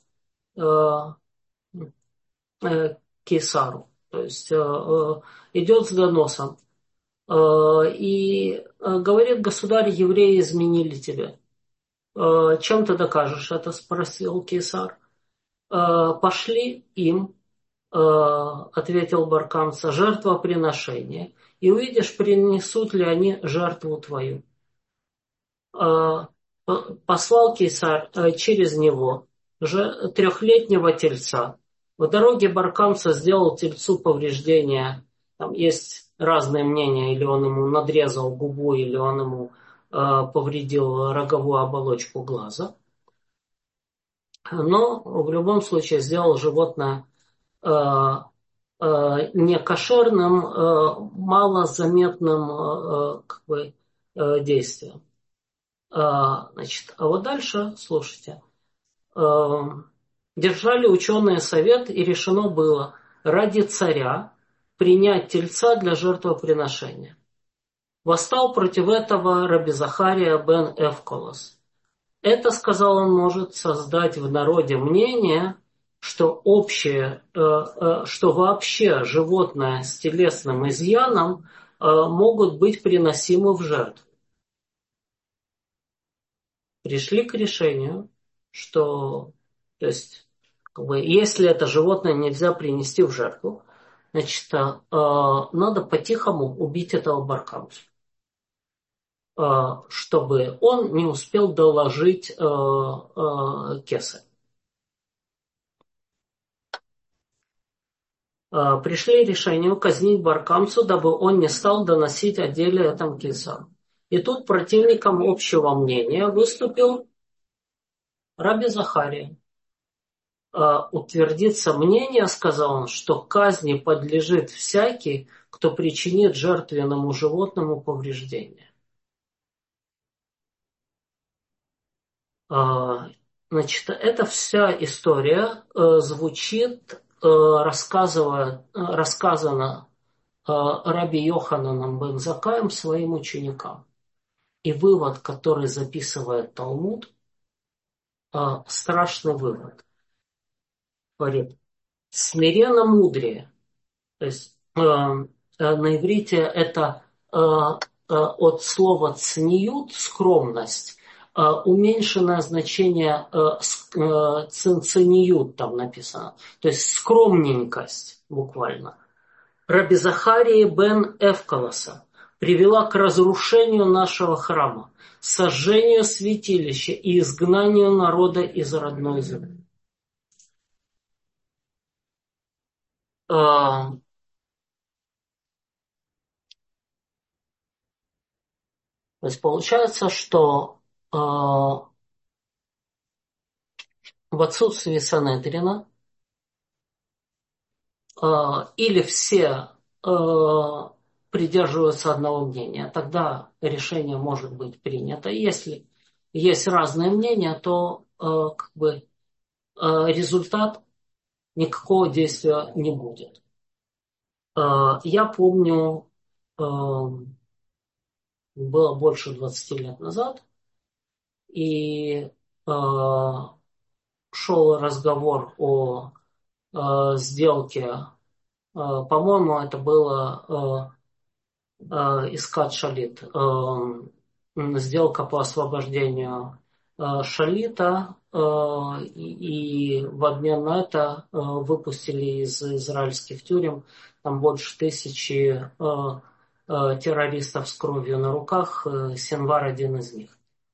Кесару, то есть идет с доносом и говорит: государь, евреи изменили тебе. «Э, чем ты докажешь это?» – спросил Кейсар. «Э, пошли им, э, ответил Баркамца, жертвоприношение, и увидишь, принесут ли они жертву твою. Э, послал Кейсар э, через него же трехлетнего тельца. В дороге Баркамца сделал тельцу повреждения. Там есть разные мнения, или он ему надрезал губу, или он ему э, повредил роговую оболочку глаза. Но в любом случае сделал животное э, э, некошерным, э, малозаметным э, как бы, э, действием. Э, значит, а вот дальше, слушайте. Э, держали ученые совет, и решено было ради царя принять тельца для жертвоприношения. Восстал против этого раби Захария бен Эвколос. Это, сказал он, может создать в народе мнение, что общее, э, э, что вообще животное с телесным изъяном э, могут быть приносимы в жертву. Пришли к решению, что, то есть, как бы, если это животное нельзя принести в жертву, значит, э, надо по-тихому убить этого баркамцу, э, чтобы он не успел доложить э, э, кесарю. Пришли к решению казнить Баркамцу, дабы он не стал доносить о деле этом кесарю. И тут противником общего мнения выступил раби Захария. Утвердится мнение, сказал он, что казни подлежит всякий, кто причинит жертвенному животному повреждение. Значит, эта вся история звучит, рассказывая, рассказана раби Йохананом бен Заккаем своим ученикам. И вывод, который записывает Талмуд, страшный вывод. Говорит, смиренно мудрее. То есть э, на иврите это э, э, от слова цниют, скромность, э, уменьшенное значение э, э, цинциниют там написано. То есть скромненькость буквально. Раби Захарии бен Эвколоса привела к разрушению нашего храма, сожжению святилища и изгнанию народа из родной земли. То есть получается, что э, в отсутствии Санедрина э, или все э, придерживаются одного мнения, тогда решение может быть принято. Если есть разные мнения, то э, как бы э, результат никакого действия не будет. Э, я помню, э, было больше двадцати лет назад, и э, шел разговор о э, сделке. Э, по-моему, это было э, э, искать шалит. Э, сделка по освобождению э, шалита. Э, и, и в обмен на это э, выпустили из израильских тюрем там больше тысячи э, э, террористов с кровью на руках. Э, Синвар один из них.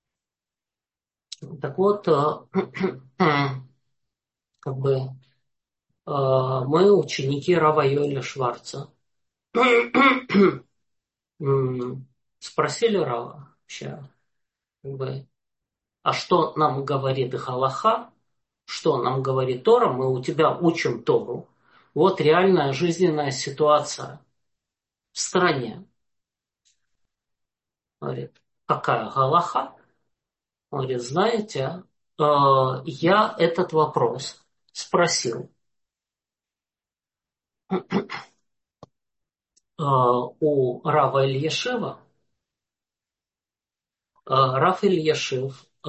Так вот, э, как бы э, мы ученики Рава Йоэля Шварца. Спросили Рава вообще, как бы, а что нам говорит Галаха, что нам говорит Тора, мы у тебя учим Тору. Вот реальная жизненная ситуация в стране. Говорит, какая Галаха? Он говорит, знаете, э, я этот вопрос спросил э, у Рава Ильяшева. Э, Рав Ильяшев э,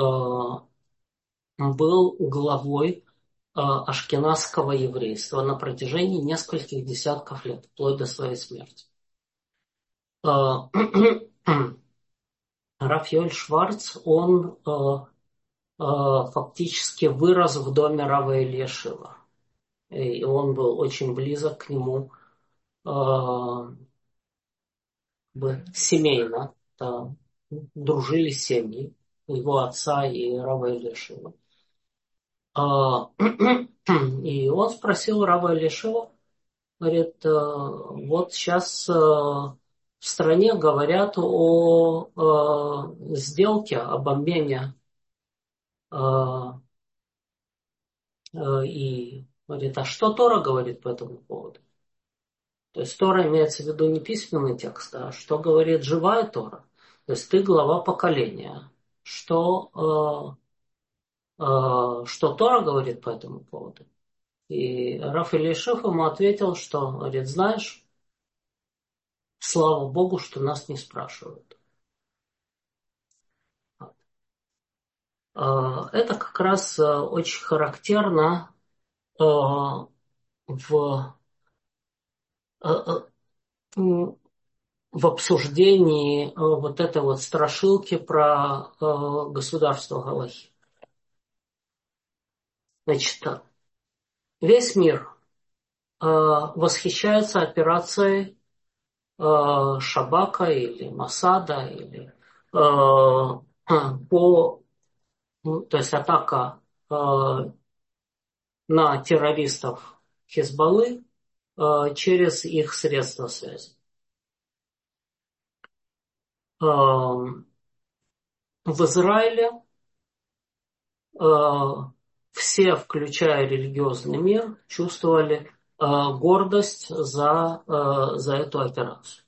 был главой э, ашкеназского еврейства на протяжении нескольких десятков лет, вплоть до своей смерти. Э, Рав Йоэль Шварц, он э, фактически вырос в доме рава Ильяшива. И он был очень близок к нему семейно. Да, дружили семьи его отца и рава Ильяшива. И он спросил рава Ильяшива, говорит, вот сейчас в стране говорят о сделке, об обмене. И говорит, а что Тора говорит по этому поводу? То есть Тора имеется в виду не письменный текст, а что говорит живая Тора. То есть ты глава поколения. Что, э, э, что Тора говорит по этому поводу? И Раф Ильяшев ему ответил, что, говорит, знаешь, слава Богу, что нас не спрашивают. Это как раз очень характерно в, в обсуждении вот этой вот страшилки про государство Галахи. Значит, весь мир восхищается операцией Шабака или Масада или по, то есть атака на террористов Хизбаллы через их средства связи. В Израиле все, включая религиозный мир, чувствовали гордость за, за эту операцию.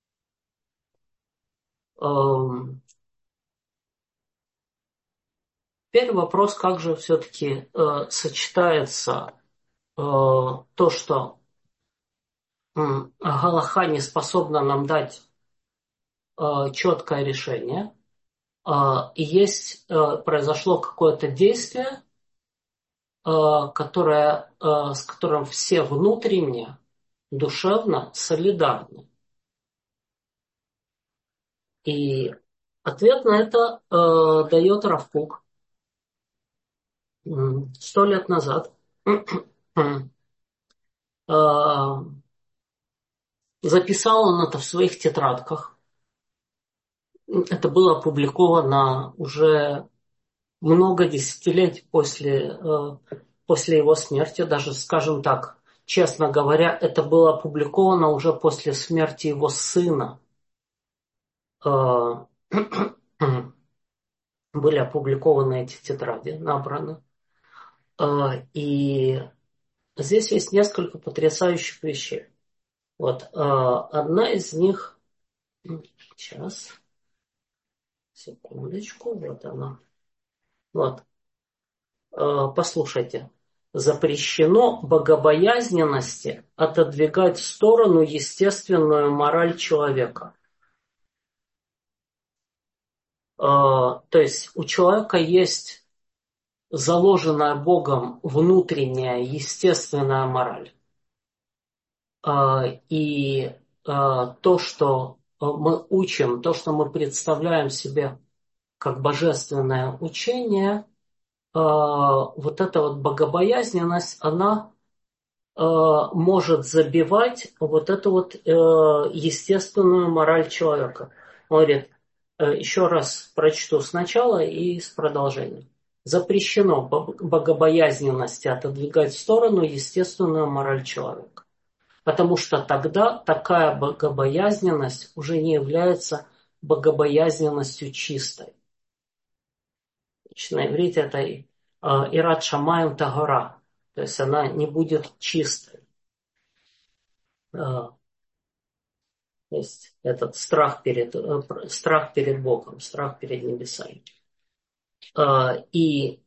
Теперь вопрос, как же все-таки сочетается то, что Галаха не способна нам дать четкое решение, и есть, произошло какое-то действие, которое, с которым все внутренне, душевно солидарны. И ответ на это дает Рав Кук сто лет назад. Записал он это в своих тетрадках. Это было опубликовано уже много десятилетий после, после его смерти. Даже, скажем так, честно говоря, это было опубликовано уже после смерти его сына. Были опубликованы эти тетради, набраны. И здесь есть несколько потрясающих вещей. Вот одна из них... Сейчас... Секундочку, вот она. Вот. Послушайте. Запрещено богобоязненности отодвигать в сторону естественную мораль человека. То есть у человека есть заложенная Богом внутренняя естественная мораль. И то, что мы учим, то, что мы представляем себе как божественное учение, вот эта вот богобоязненность, она может забивать вот эту вот естественную мораль человека. Он говорит, еще раз прочту сначала и с продолжением. Запрещено богобоязненности отодвигать в сторону естественную мораль человека. Потому что тогда такая богобоязненность уже не является богобоязненностью чистой. На иврите это ират шамаем тагора. То есть она не будет чистой. То есть этот страх перед, страх перед Богом, страх перед небесами. И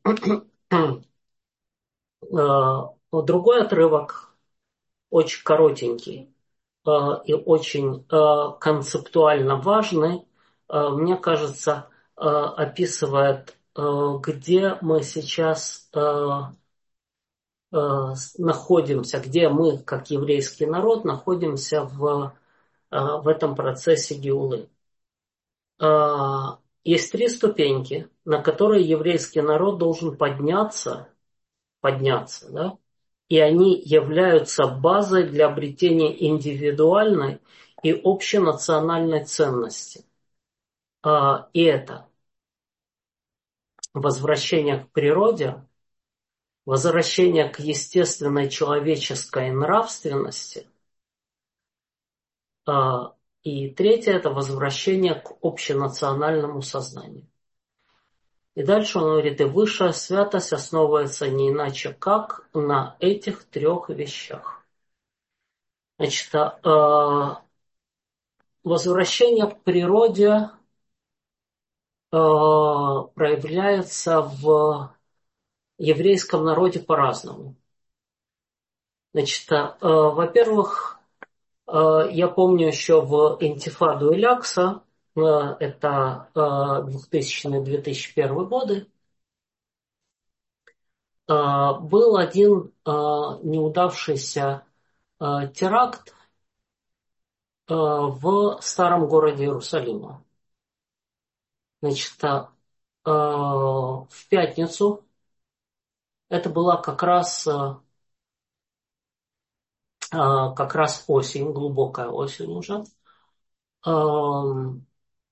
другой отрывок, очень коротенький и очень концептуально важный, мне кажется, описывает, где мы сейчас находимся, где мы, как еврейский народ, находимся в, в этом процессе геулы. есть три ступеньки, на которые еврейский народ должен подняться, подняться, да? И они являются базой для обретения индивидуальной и общенациональной ценности. А, и это возвращение к природе, возвращение к естественной человеческой нравственности. А, и третье – это возвращение к общенациональному сознанию. И дальше он говорит, и высшая святость основывается не иначе как на этих трех вещах. Значит, а, возвращение к природе а, проявляется в еврейском народе по-разному. Значит, а, во-первых, а, я помню еще в интифаду Илякса, а, это двухтысячные — две тысячи первые годы, а, был один а, неудавшийся а, теракт а, в старом городе Иерусалима. Значит, а, в пятницу, это была как раз а, а, как раз осень, глубокая осень уже. Ам,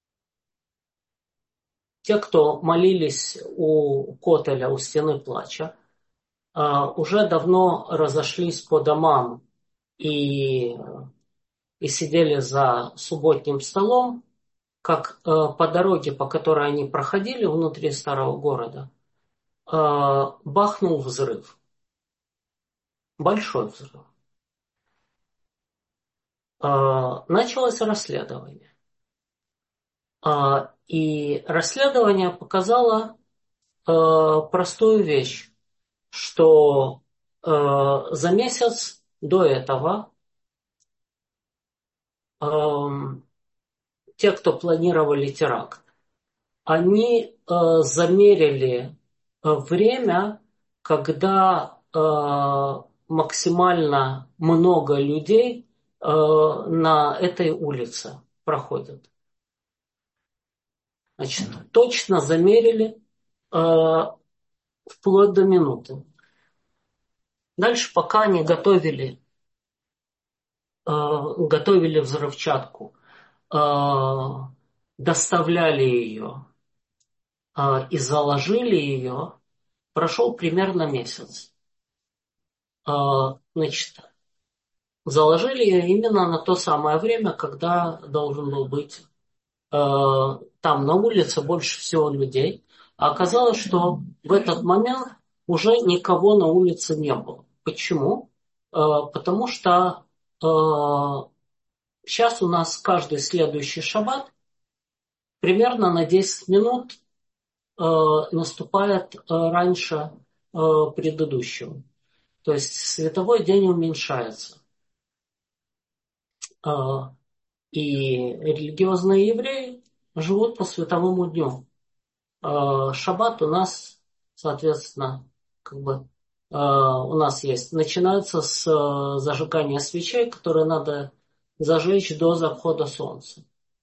Те, кто молились у Котеля, у стены плача, а, уже давно разошлись по домам и, и сидели за субботним столом, как а, по дороге, по которой они проходили внутри старого города, а, бахнул взрыв. Большой взрыв. А, началось расследование. А, и расследование показало а, простую вещь, что э, за месяц до этого э, те, кто планировали теракт, они э, замерили э, время, когда э, максимально много людей э, на этой улице проходят. Значит, точно замерили э, вплоть до минуты. Дальше, пока они готовили, э, готовили взрывчатку, доставляли ее и заложили ее, прошел примерно месяц. Значит, заложили ее именно на то самое время, когда должен был быть там на улице больше всего людей. А оказалось, что в этот момент уже никого на улице не было. Почему? Потому что сейчас у нас каждый следующий шаббат примерно на десять минут э, наступает э, раньше э, предыдущего. То есть световой день уменьшается. Э, и религиозные евреи живут по световому дню. Э, шаббат у нас, соответственно, как бы э, у нас есть. Начинается с э, зажигания свечей, которые надо зажечь до захода солнца.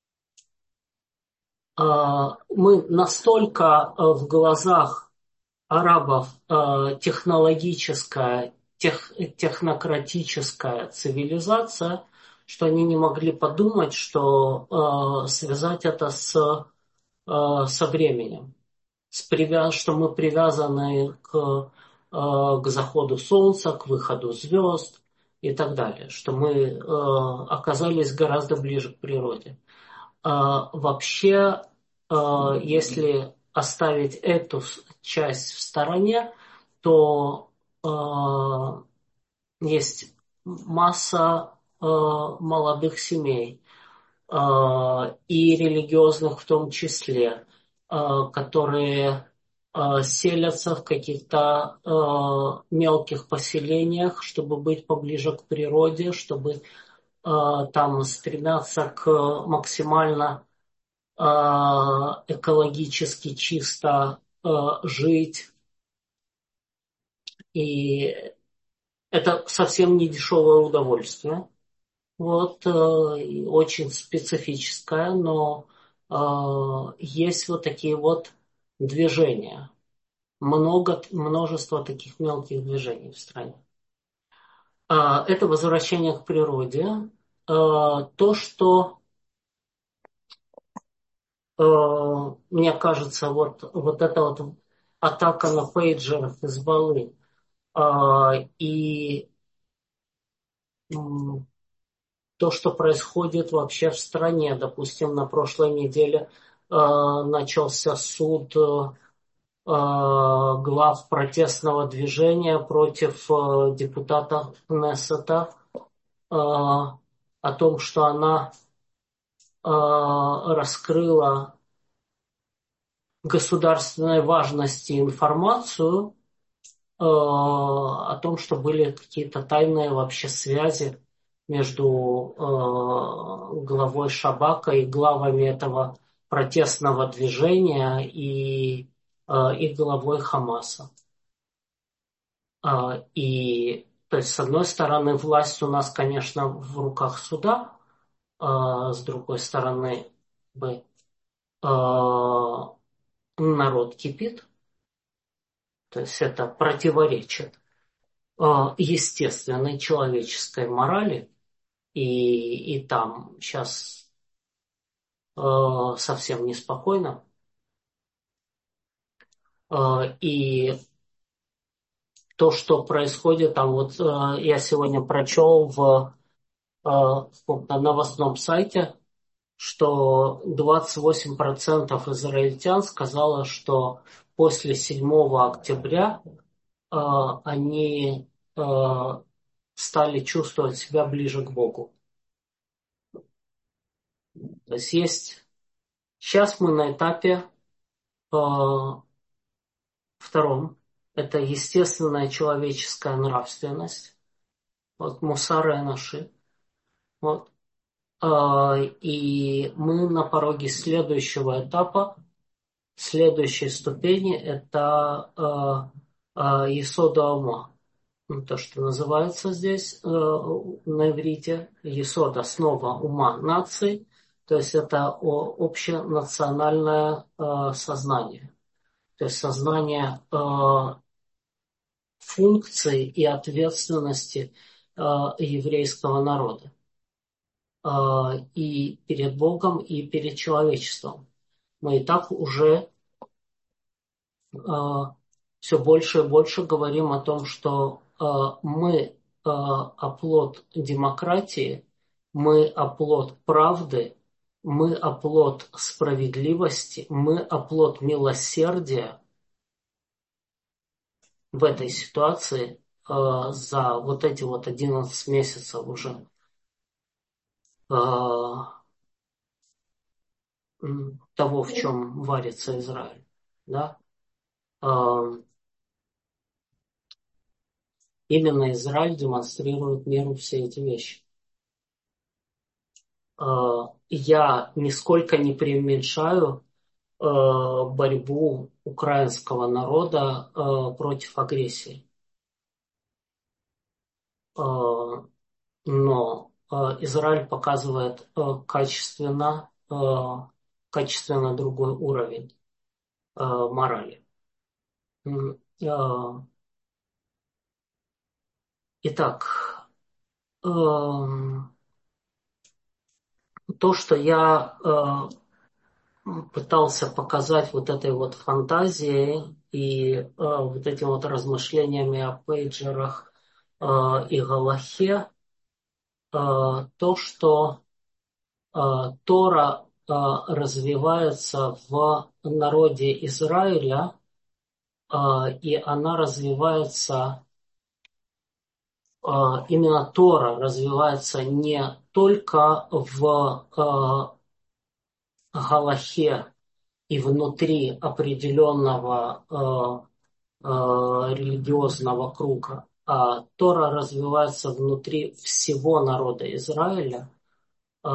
Мы настолько в глазах арабов технологическая, тех, технократическая цивилизация, что они не могли подумать, что связать это с, со временем, с привяз, что мы привязаны к, к заходу солнца, к выходу звезд и так далее, что мы оказались гораздо ближе к природе. Вообще, если оставить эту часть в стороне, то есть масса молодых семей, и религиозных в том числе, которые селятся в каких-то мелких поселениях, чтобы быть поближе к природе, чтобы там стремятся к максимально экологически чисто жить. И это совсем не дешевое удовольствие. Вот, и очень специфическое, но есть вот такие вот движения. Много, множество таких мелких движений в стране. Это возвращение к природе. То, что мне кажется, вот, вот эта вот атака на пейджерах из Хизбаллы и то, что происходит вообще в стране. Допустим, на прошлой неделе начался суд глав протестного движения против депутата Кнессета о том, что она раскрыла государственной важности информацию о том, что были какие-то тайные вообще связи между главой Шабака и главами этого протестного движения и, и главой Хамаса. И, то есть, с одной стороны, власть у нас, конечно, в руках суда, с другой стороны, народ кипит, то есть это противоречит естественной человеческой морали, и, и там сейчас совсем неспокойно. И то, что происходит, там вот я сегодня прочел в, в новостном сайте, что двадцать восемь процентов израильтян сказало, что после седьмого октября э, они э, стали чувствовать себя ближе к Богу. То есть есть... Сейчас мы на этапе э, втором. Это естественная человеческая нравственность. Вот мусар и анаши. Вот. Э, и мы на пороге следующего этапа. Следующей ступени это э, э, Есода ума. То, что называется здесь э, на иврите Есод, основа ума нации. То есть это общенациональное э, сознание. То есть сознание э, функции и ответственности э, еврейского народа. Э, и перед Богом, и перед человечеством. Мы и так уже все больше и больше говорим о том, что мы оплот демократии, мы оплот правды, мы оплот справедливости, мы оплот милосердия в этой ситуации за вот эти вот одиннадцать месяцев уже того, в чем варится Израиль. Да? Именно Израиль демонстрирует миру все эти вещи. Я нисколько не преуменьшаю борьбу украинского народа против агрессии. Но Израиль показывает качественно, качественно другой уровень морали. Итак, то, что я пытался показать вот этой вот фантазией и э, вот этими вот размышлениями о пейджерах э, и Галахе, э, то, что э, Тора э, развивается в народе Израиля, э, и она развивается, э, именно Тора развивается не только в э, Галахе и внутри определенного э, э, религиозного круга, а Тора развивается внутри всего народа Израиля э,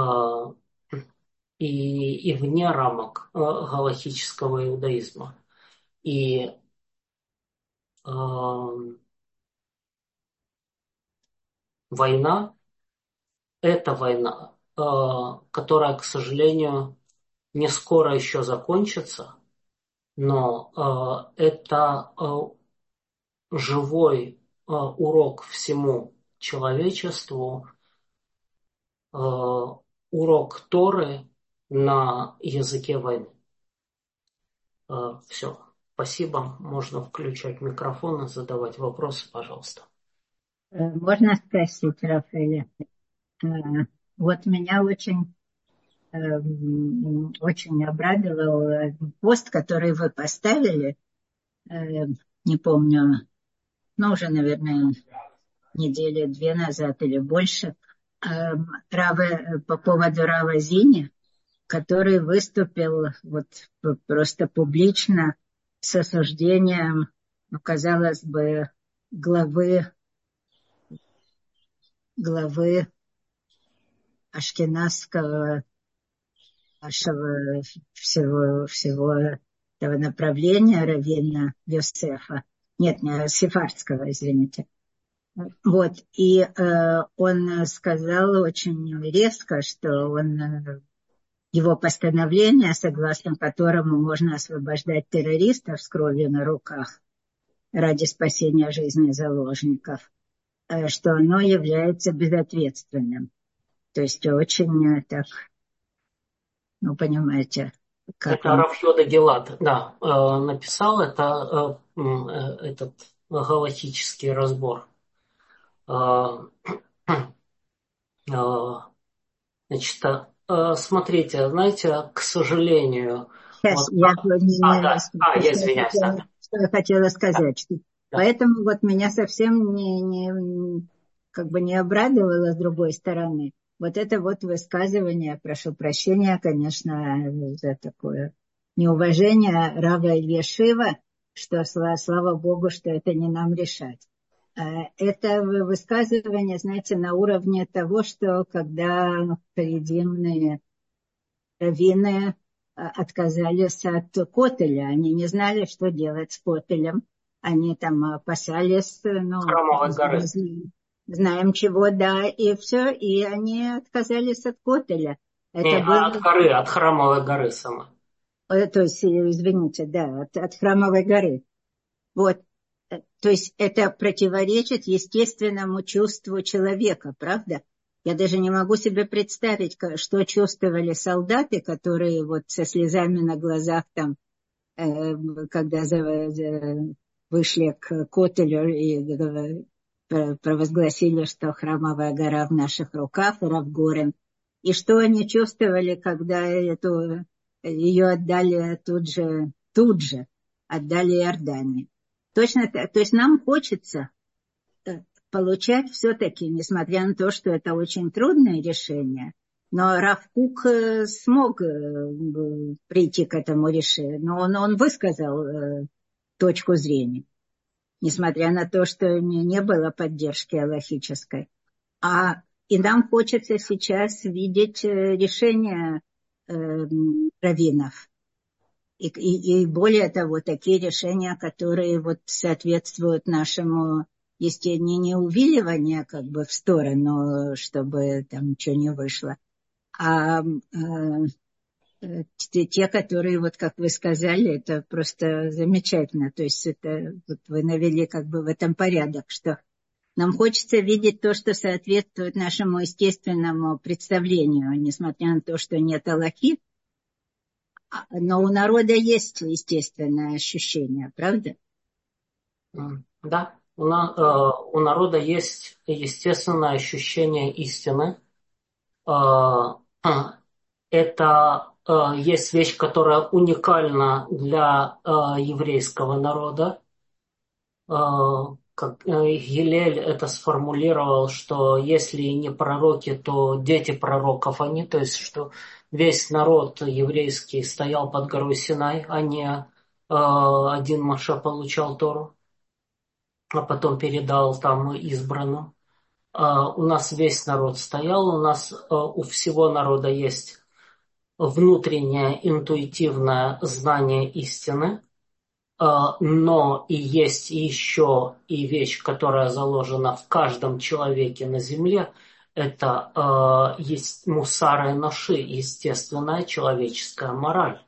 и, и вне рамок э, галахического иудаизма. И э, война – это война, э, которая, к сожалению, не скоро еще закончится, но э, это э, живой э, урок всему человечеству, э, урок Торы на языке войны. Э, все. Спасибо. Можно включать микрофон и задавать вопросы, пожалуйста. Можно спросить, Рафаэля? Вот меня очень, очень обрадовал пост, который вы поставили, не помню, ну, уже, наверное, недели две назад или больше, Рава, по поводу Рава Зини, который выступил вот просто публично с осуждением, ну, казалось бы, главы, главы ашкеназского нашего всего, всего этого направления раввина Йосефа. Нет, не сефардского, извините. Вот, и э, он сказал очень резко, что он, э, его постановление, согласно которому можно освобождать террористов с кровью на руках ради спасения жизни заложников, э, что оно является безответственным. То есть очень э, так, ну, понимаете, как Это он... Рав Йода Гилат, да, э, написал это, э, э, этот галактический разбор. Э, э, значит, э, смотрите, знаете, к сожалению, Сейчас вот... я не, А, не, да, а, я что, я извиняюсь, да, хотела, что я хотела да, сказать. Что, да. поэтому вот меня совсем не, не, как бы не обрадовало с другой стороны. Вот это вот высказывание, прошу прощения, конечно, за такое неуважение Рава Ильяшива, что слава, слава Богу, что это не нам решать. Это высказывание, знаете, на уровне того, что когда предельные раввины отказались от Котеля. Они не знали, что делать с Котелем. Они там опасались, ну, Храмовой горы. знаем чего, да, и все, и они отказались от Котеля. Не, Это а было, от горы, от Храмовой горы сама. то есть, извините, да, от, от Храмовой горы. Вот, то есть это противоречит естественному чувству человека, правда? Я даже не могу себе представить, что чувствовали солдаты, которые вот со слезами на глазах там, э, когда за, за, вышли к Котелю и э, провозгласили, что Храмовая гора в наших руках, Равгорен. И что они чувствовали, когда эту, ее отдали тут же, тут же отдали Иордании. Точно так. То есть нам хочется получать все-таки, несмотря на то, что это очень трудное решение, но Рав Кук смог прийти к этому решению, но он, он высказал точку зрения, несмотря на то, что не, не было поддержки алахической. А, и нам хочется сейчас видеть решение э, раввинов. И, и, и более того, такие решения, которые вот соответствуют нашему, естественно, не увиливание как бы в сторону, чтобы там ничего не вышло, а э, те, которые, вот как вы сказали, это просто замечательно. То есть это вот вы навели как бы в этом порядок, что нам хочется видеть то, что соответствует нашему естественному представлению, несмотря на то, что нет алахи. Но у народа есть естественное ощущение, правда? Да, у, на, э, у народа есть естественное ощущение истины. Э, это э, есть вещь, которая уникальна для э, еврейского народа. Э, как э, Гилель это сформулировал, что если не пророки, то дети пророков они, то есть что весь народ еврейский стоял под горой Синай, а не э, один Моше получал Тору, а потом передал там избранным. Э, у нас весь народ стоял, у нас э, у всего народа есть внутреннее интуитивное знание истины, но и есть еще и вещь, которая заложена в каждом человеке на земле, это э, есть мусар эноши, естественная человеческая мораль.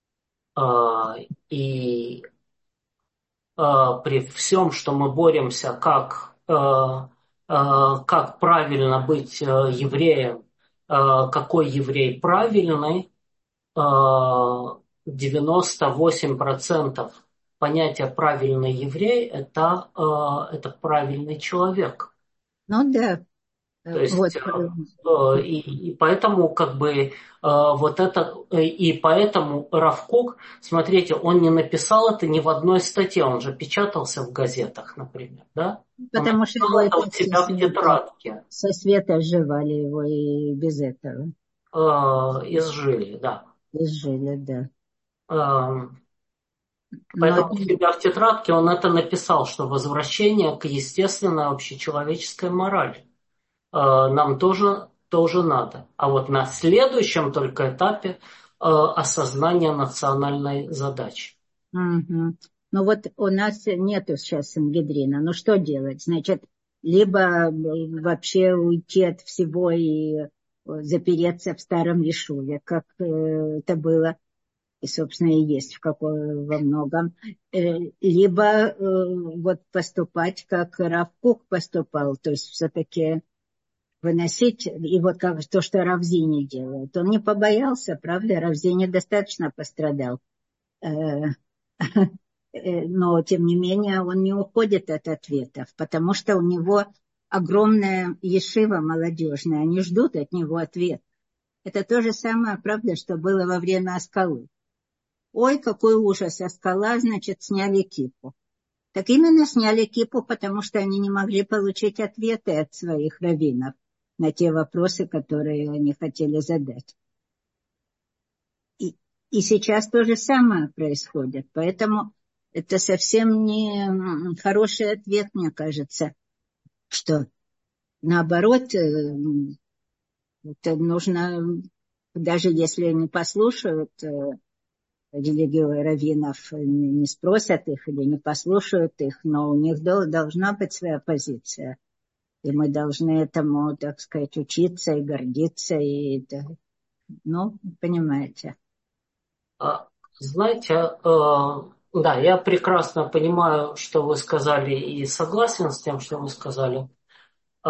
Э, и э, при всем, что мы боремся, как, э, э, как правильно быть э, евреем, э, какой еврей правильный, э, девяносто восемь процентов понятия правильный еврей это, э, это правильный человек. Ну да, То э, вот. есть, э, э, и, и поэтому, как бы, э, вот это, э, и поэтому Рав Кук, смотрите, он не написал это ни в одной статье, он же печатался в газетах, например, да? Он Потому что написал его и это у так со себя в света, тетрадке, со света сживали его и без этого. э, изжили, да. Изжили, да. Э, Но Поэтому у себя в тетрадке он это написал, что возвращение к естественной общечеловеческой морали э, нам тоже, тоже надо. А вот на следующем только этапе э, осознание национальной задачи. Мгм. Ну вот у нас нету сейчас Сангедрина. Ну что делать? Значит, либо э, вообще уйти от всего и э, запереться в старом Ешуве, как э, это было, и, собственно, и есть в какой, во многом. Э, Либо э, вот поступать, как Рав Кук поступал, то есть все-таки выносить, и вот как то, что Равзини делает. Он не побоялся, правда? Равзини достаточно пострадал. Э, Э, но тем не менее он не уходит от ответов, потому что у него огромная ешива молодежная, они ждут от него ответ. Это то же самое, правда, что было во время Аскалы. Ой, какой ужас, Аскала, значит, сняли кипу. Так именно сняли кипу, потому что они не могли получить ответы от своих раввинов на те вопросы, которые они хотели задать. И, и сейчас то же самое происходит. Поэтому это совсем не хороший ответ, мне кажется, что наоборот, э, это нужно, даже если не послушают э, религию раввинов, не не спросят их или не послушают их, но у них дол- должна быть своя позиция. И мы должны этому, так сказать, учиться и гордиться. И, да, ну, понимаете. А, Знаете, э, да, я прекрасно понимаю, что вы сказали и согласен с тем, что вы сказали. Э,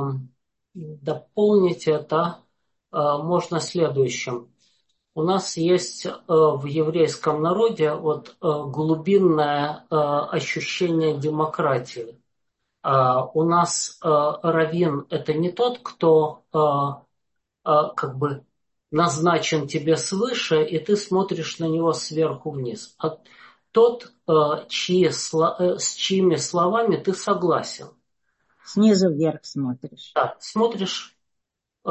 Дополнить это э, можно следующим. У нас есть э, в еврейском народе вот э, глубинное э, ощущение демократии. А у нас э, раввин это не тот, кто э, э, как бы назначен тебе свыше, и ты смотришь на него сверху вниз, а тот, э, чьи, сло- э, с чьими словами ты согласен. Снизу вверх смотришь. Да, смотришь, э,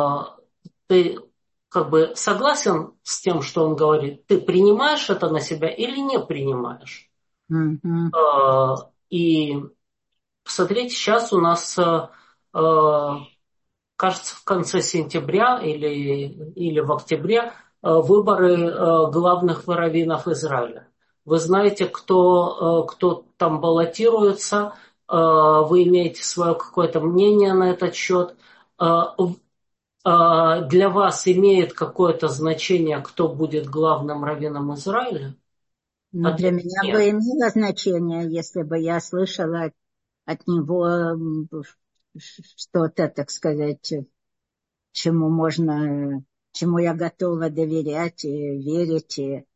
ты как бы согласен с тем, что он говорит, ты принимаешь это на себя или не принимаешь. Мгм. Э, И посмотрите, сейчас у нас, э, э, кажется, в конце сентября или, или в октябре э, выборы э, главных раввинов Израиля. Вы знаете, кто, э, кто там баллотируется, э, вы имеете свое какое-то мнение на этот счет. Э, а для вас имеет какое-то значение, кто будет главным раввином Израиля? Но для Ответ меня нет. бы имело значение, если бы я слышала от, от него м, что-то, так сказать, чему можно, чему я готова доверять и верить. И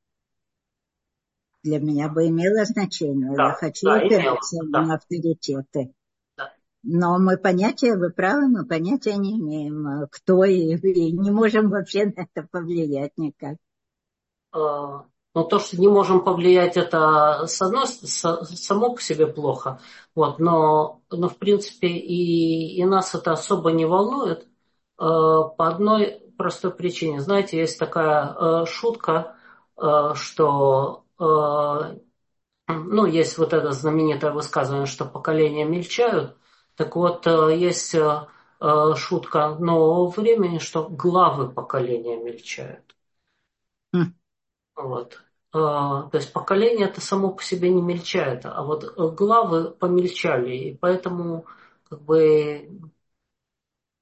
для меня бы имело значение. Я Да, хочу да, имело, опираться на да, авторитеты. да. Но мы понятия, вы правы, мы понятия не имеем, э, кто и, и не можем вообще на это повлиять никак. Э, Но то, что не можем повлиять, это с одной, с- само по себе плохо. Вот, но, но в принципе и, и нас это особо не волнует э, по одной простой причине. Знаете, есть такая э, шутка, э, что э, ну, есть вот это знаменитое высказывание, что поколения мельчают. Так вот, э, есть э, э, шутка нового времени, что главы поколения мельчают. Хм. Вот. Э, То есть поколение это само по себе не мельчает, а вот э, главы помельчали, и поэтому как бы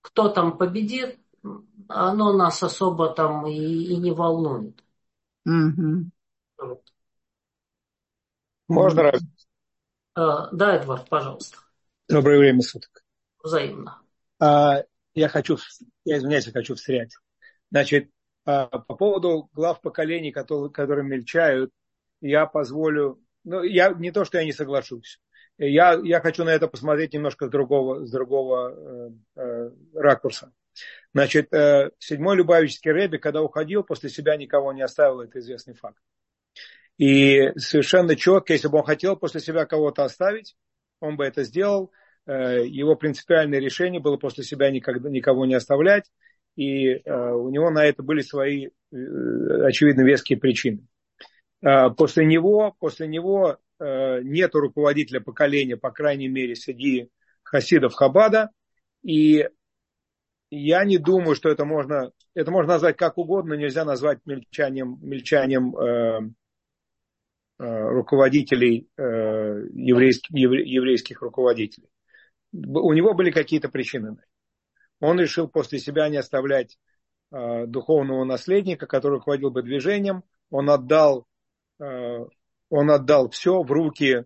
кто там победит, оно нас особо там и, и не волнует. Угу. Вот. Можно, Рав? Э, Да, Эдвард, пожалуйста. Доброе время суток. Взаимно. А, я хочу, я извиняюсь, я хочу встрять. Значит, а, по поводу глав поколений, которые, которые мельчают, я позволю, ну, я не то, что я не соглашусь. Я, я хочу на это посмотреть немножко с другого, с другого э, э, ракурса. Значит, э, седьмой Любавический ребе, когда уходил, после себя никого не оставил, это известный факт. И совершенно четко, если бы он хотел после себя кого-то оставить, он бы это сделал. Его принципиальное решение было после себя никогда, никого не оставлять. И у него на это были свои, очевидно, веские причины. После него, после него нет руководителя поколения, по крайней мере, среди хасидов Хабада. И я не думаю, что это можно, это можно назвать как угодно, нельзя назвать мельчанием, мельчанием э, э, руководителей, э, еврейских, евре, еврейских руководителей. У него были какие-то причины. Он решил после себя не оставлять э, духовного наследника, который руководил бы движением. Он отдал, э, он отдал все в руки,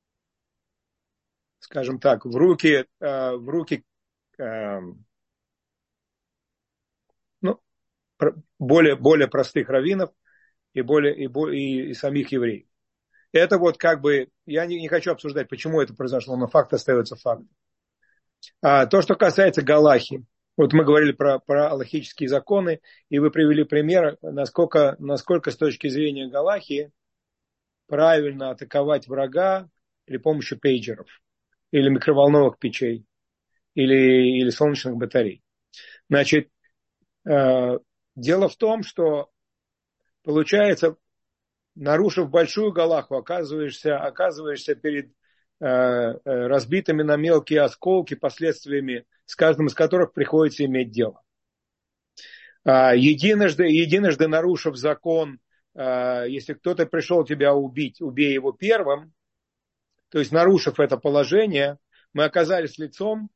скажем так, в руки, э, в руки э, ну, более, более простых раввинов и, более, и, и, и самих евреев. Это вот как бы, я не, не хочу обсуждать, почему это произошло, но факт остается фактом. А то, что касается Галахи, вот мы говорили про, про аллахические законы, и вы привели пример, насколько, насколько с точки зрения Галахи правильно атаковать врага при помощи пейджеров, или микроволновых печей, или, или солнечных батарей. Значит, э, дело в том, что получается, нарушив большую Галаху, оказываешься, оказываешься перед разбитыми на мелкие осколки последствиями, с каждым из которых приходится иметь дело. Единожды, единожды нарушив закон, если кто-то пришел тебя убить, убей его первым, то есть нарушив это положение, мы оказались лицом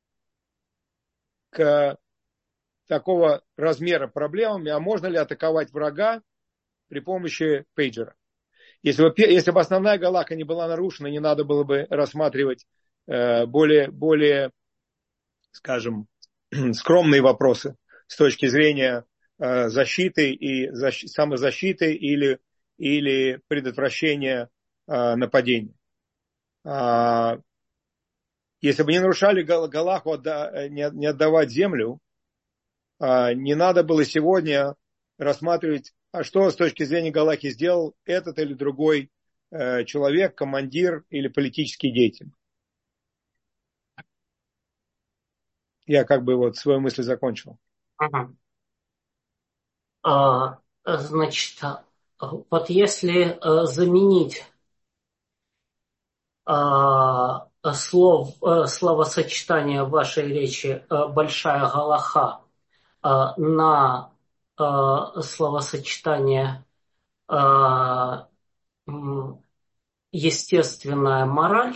к такого размера проблемами, а можно ли атаковать врага при помощи пейджера. Если бы, если бы основная галаха не была нарушена, не надо было бы рассматривать э, более, более, скажем, скромные вопросы с точки зрения э, защиты и защ, самозащиты или, или предотвращения э, нападений. А, если бы не нарушали галаху, отда, не, не отдавать землю, а, не надо было сегодня рассматривать, а что с точки зрения галахи сделал этот или другой э, человек, командир или политический деятель. Я как бы вот свою мысль закончил. Ага. А, значит, вот если а, заменить а, слов, а, словосочетание в вашей речи а, «большая галаха» а, на а, словосочетание а, естественная мораль,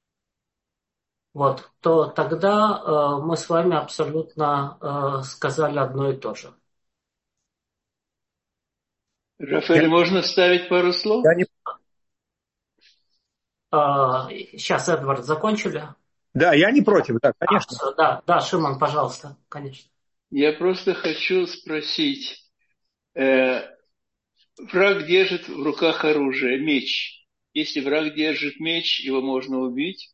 вот, то тогда э, мы с вами абсолютно э, сказали одно и то же. Рафаэль, можно вставить пару слов? Я не... э, сейчас, Эдвард, закончили? Да, я не против, да, конечно. А, да, да, Шимон, пожалуйста, конечно. Я просто хочу спросить. Э, враг держит в руках оружие, меч. Если враг держит меч, его можно убить?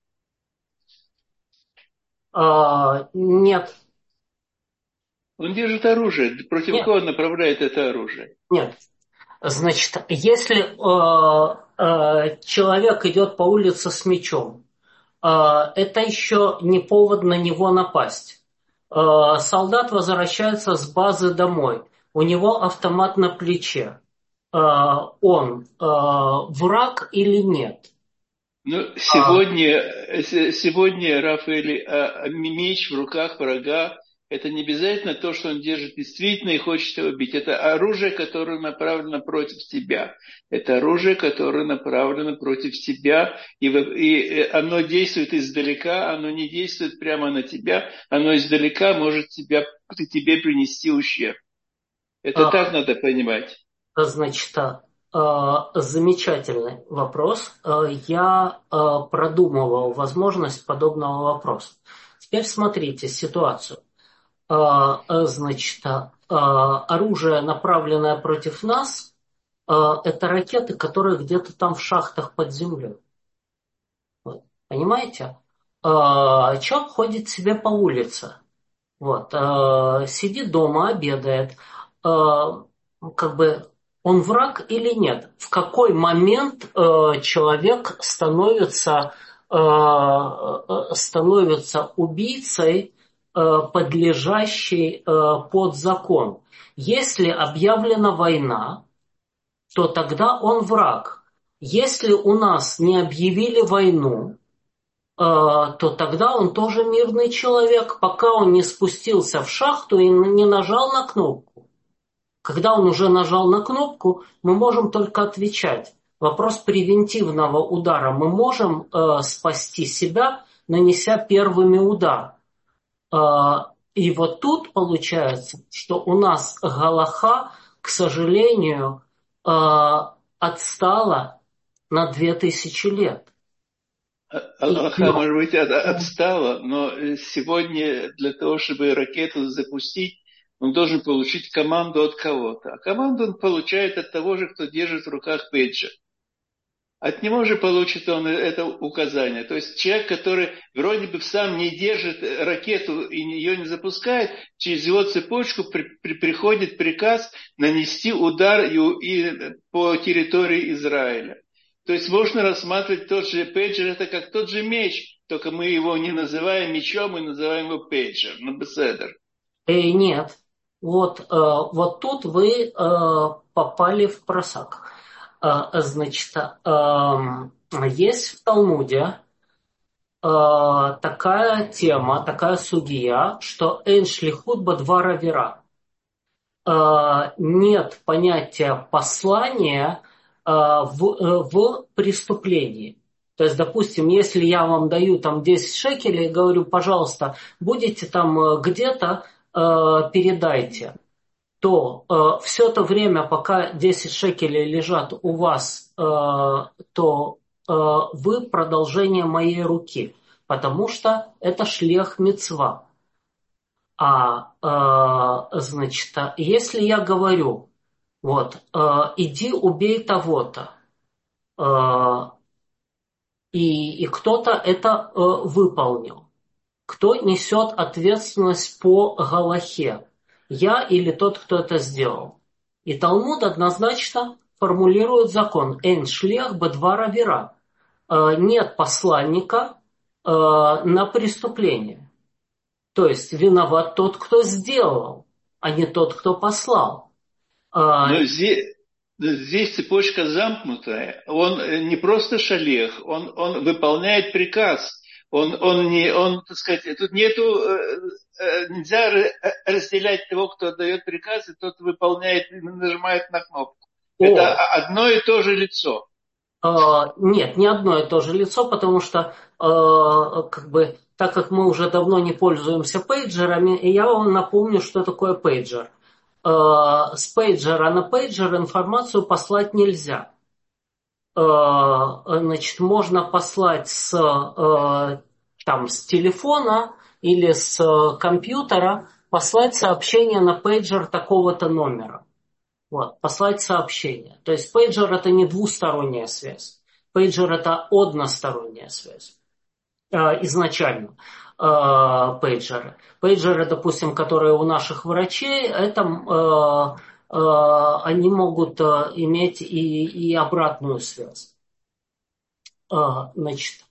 Э, нет. Он держит оружие. Против Нет. кого он направляет это оружие? Нет. Значит, если э, э, человек идет по улице с мечом, э, это еще не повод на него напасть. Э, солдат возвращается с базы домой. У него автомат на плече. Э, он э, враг или нет? Ну, сегодня, а... сегодня Рафаэль, меч в руках врага Это не обязательно то, что он держит действительно и хочет его бить. Это оружие, которое направлено против тебя. Это оружие, которое направлено против тебя. И, и оно действует издалека, оно не действует прямо на тебя. Оно издалека может тебя, тебе принести ущерб. Это а, так надо понимать. Значит, замечательный вопрос. Я продумывал возможность подобного вопроса. Теперь смотрите ситуацию. Значит, оружие, направленное против нас, это ракеты, которые где-то там в шахтах под землей. Вот. Понимаете? Человек ходит себе по улице. Вот. Сидит дома, обедает. Как бы он враг или нет? В какой момент человек становится, становится убийцей, подлежащий под закон? Если объявлена война, то тогда он враг. Если у нас не объявили войну, то тогда он тоже мирный человек, пока он не спустился в шахту и не нажал на кнопку. Когда он уже нажал на кнопку, мы можем только отвечать. Вопрос превентивного удара. Мы можем э, спасти себя, нанеся первыми удар. Э, и вот тут получается, что у нас галаха, к сожалению, э, отстала на две тысячи лет. Галаха, может быть, отстала, но сегодня для того, чтобы ракету запустить, он должен получить команду от кого-то. А команду он получает от того же, кто держит в руках пейджер. От него же получит он это указание. То есть человек, который вроде бы сам не держит ракету и ее не запускает, через его цепочку при, при, приходит приказ нанести удар и, и по территории Израиля. То есть можно рассматривать тот же пейджер, это как тот же меч, только мы его не называем мечом, мы называем его пейджер, на беседер. Эй, нет. Вот, э, вот тут вы э, попали в просак. Э, значит, э, есть в Талмуде э, такая тема, такая сугия, что «эн шлихут бадвар авира». Э, нет понятия послания э, в, э, в преступлении. То есть, допустим, если я вам даю там десять шекелей и говорю, пожалуйста, будете там где-то, передайте, то э, все то время, пока десять шекелей лежат у вас, э, то э, вы продолжение моей руки, потому что это шлех мицва. А э, значит, если я говорю, вот, э, иди убей того-то, э, и, и кто-то это э, выполнил, кто несет ответственность по галахе? Я или тот, кто это сделал? И Талмуд однозначно формулирует закон. Эйн шлех бадвар авира. Нет посланника э, на преступление. То есть виноват тот, кто сделал, а не тот, кто послал. Но здесь, здесь цепочка замкнутая. Он не просто шалех, он, он выполняет приказ. Он, он не, он, так сказать, тут нету, нельзя разделять того, кто дает приказ, и тот выполняет, нажимает на кнопку. О. Это одно и то же лицо. А, нет, не одно и то же лицо, потому что, а, как бы, так как мы уже давно не пользуемся пейджерами, я вам напомню, что такое пейджер. А, с пейджера на пейджер информацию послать нельзя. Значит, можно послать с, там, с телефона или с компьютера, послать сообщение на пейджер такого-то номера. Вот, послать сообщение. То есть пейджер это не двусторонняя связь. Пейджер это односторонняя связь. Изначально пейджеры. Пейджеры, допустим, которые у наших врачей, это... они могут иметь и, и обратную связь. Значит,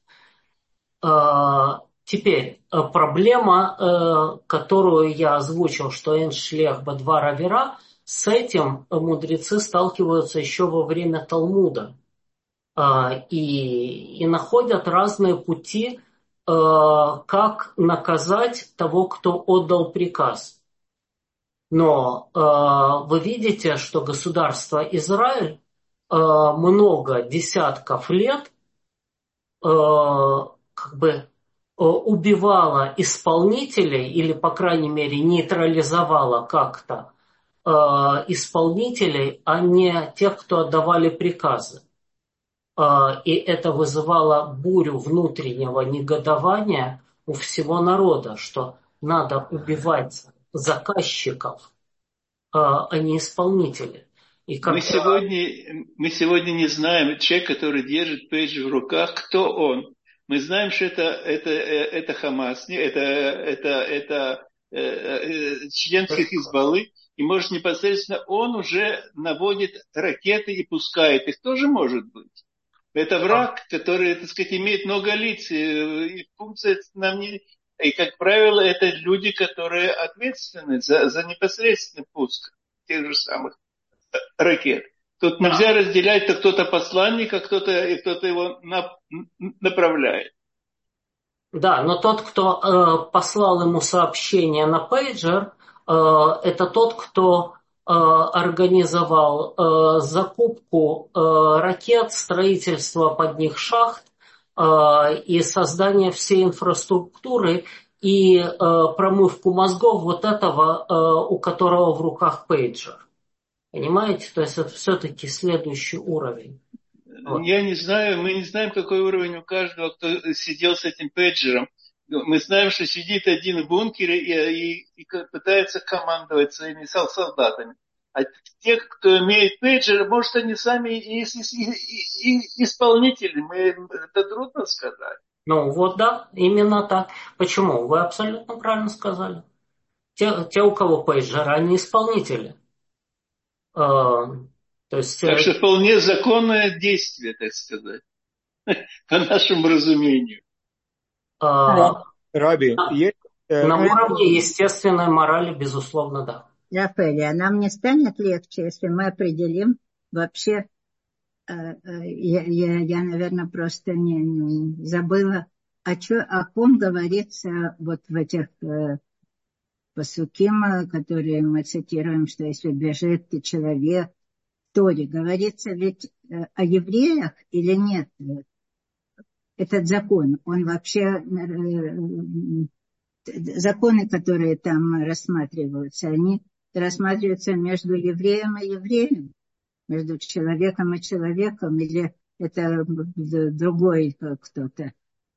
теперь проблема, которую я озвучил, что «эн шлех бадвар авира», с этим мудрецы сталкиваются еще во время Талмуда и, и находят разные пути как наказать того, кто отдал приказ. Но вы видите, что государство Израиль много десятков лет как бы убивало исполнителей или, по крайней мере, нейтрализовало как-то исполнителей, а не тех, кто отдавали приказы. И это вызывало бурю внутреннего негодования у всего народа, что надо убивать заказчиков, а не исполнителей. И как... мы, сегодня, мы сегодня не знаем, человек, который держит пейджер в руках, кто он. Мы знаем, что это, это, это Хамас, это, это, это э, э, член Хизбаллы, и может непосредственно он уже наводит ракеты и пускает их. Тоже может быть. Это враг, который, так сказать, имеет много лиц, и функция нам не... И, как правило, это люди, которые ответственны за, за непосредственный пуск тех же самых ракет. Тут нельзя разделять, то кто-то посланник, а кто-то, и кто-то его на, направляет. Да, но тот, кто э, послал ему сообщение на пейджер, э, это тот, кто э, организовал э, закупку э, ракет, строительство под них шахт э, и создание всей инфраструктуры и э, промывку мозгов вот этого, э, у которого в руках пейджер. Понимаете? То есть это все-таки следующий уровень. Вот. Я не знаю, мы не знаем, какой уровень у каждого, кто сидел с этим пейджером. Мы знаем, что сидит один в бункере и, и, и пытается командовать своими солдатами. А тех, кто имеет пейджер, может, они сами и, и, и, и исполнители. Мы, это трудно сказать. Ну вот да, именно так. Почему? Вы абсолютно правильно сказали. Те, те у кого пейджеры, они исполнители. То есть, так что вполне законное действие, так сказать, по нашему разумению. А, Раби, на, есть, э, на уровне естественной морали, безусловно, да. Рафаэль, а нам не станет легче, если мы определим вообще, э, э, я, я, я, наверное, просто не, не забыла, о, чё, о ком говорится вот в этих э, пасуким, которые мы цитируем, что если бежит человек, Торе говорится ведь э, о евреях или нет? Этот закон, он вообще, э, законы, которые там рассматриваются, они рассматриваются между евреем и евреем, между человеком и человеком, или это другой кто-то?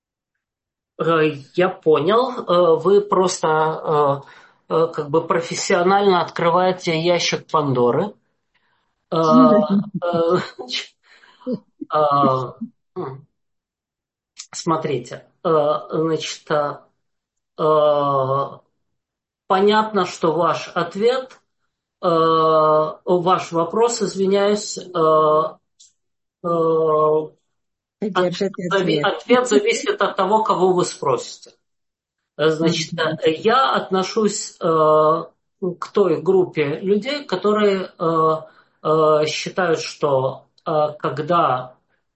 Я понял. Вы просто как бы профессионально открываете ящик Пандоры. Смотрите, значит, понятно, что ваш ответ, ваш вопрос, извиняюсь, ответ, ответ зависит от того, кого вы спросите. Значит, я отношусь к той группе людей, которые считают, что когда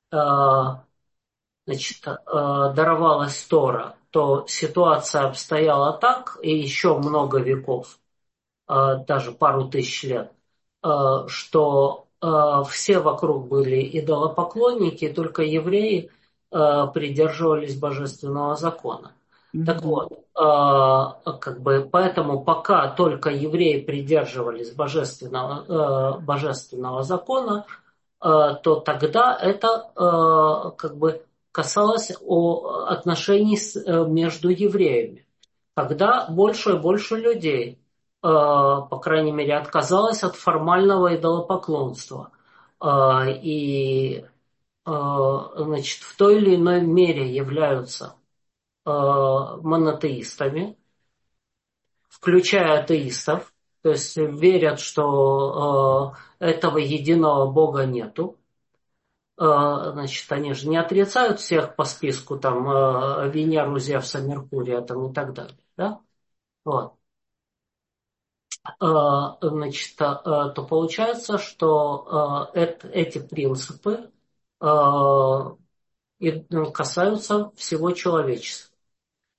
значит, даровалась Тора, то ситуация обстояла так, и еще много веков, даже пару тысяч лет, что все вокруг были идолопоклонники, только евреи придерживались божественного закона. Mm-hmm. Так вот, как бы, поэтому пока только евреи придерживались божественного, божественного закона, то тогда это как бы касалось отношений между евреями. Когда больше и больше людей, по крайней мере, отказалось от формального идолопоклонства и, значит, в той или иной мере являются монотеистами, включая атеистов, то есть верят, что этого единого Бога нету. Значит, они же не отрицают всех по списку, там, Венеру, Зевса, Меркурия, там, и так далее, да? Вот. Значит, то получается, что эти принципы касаются всего человечества.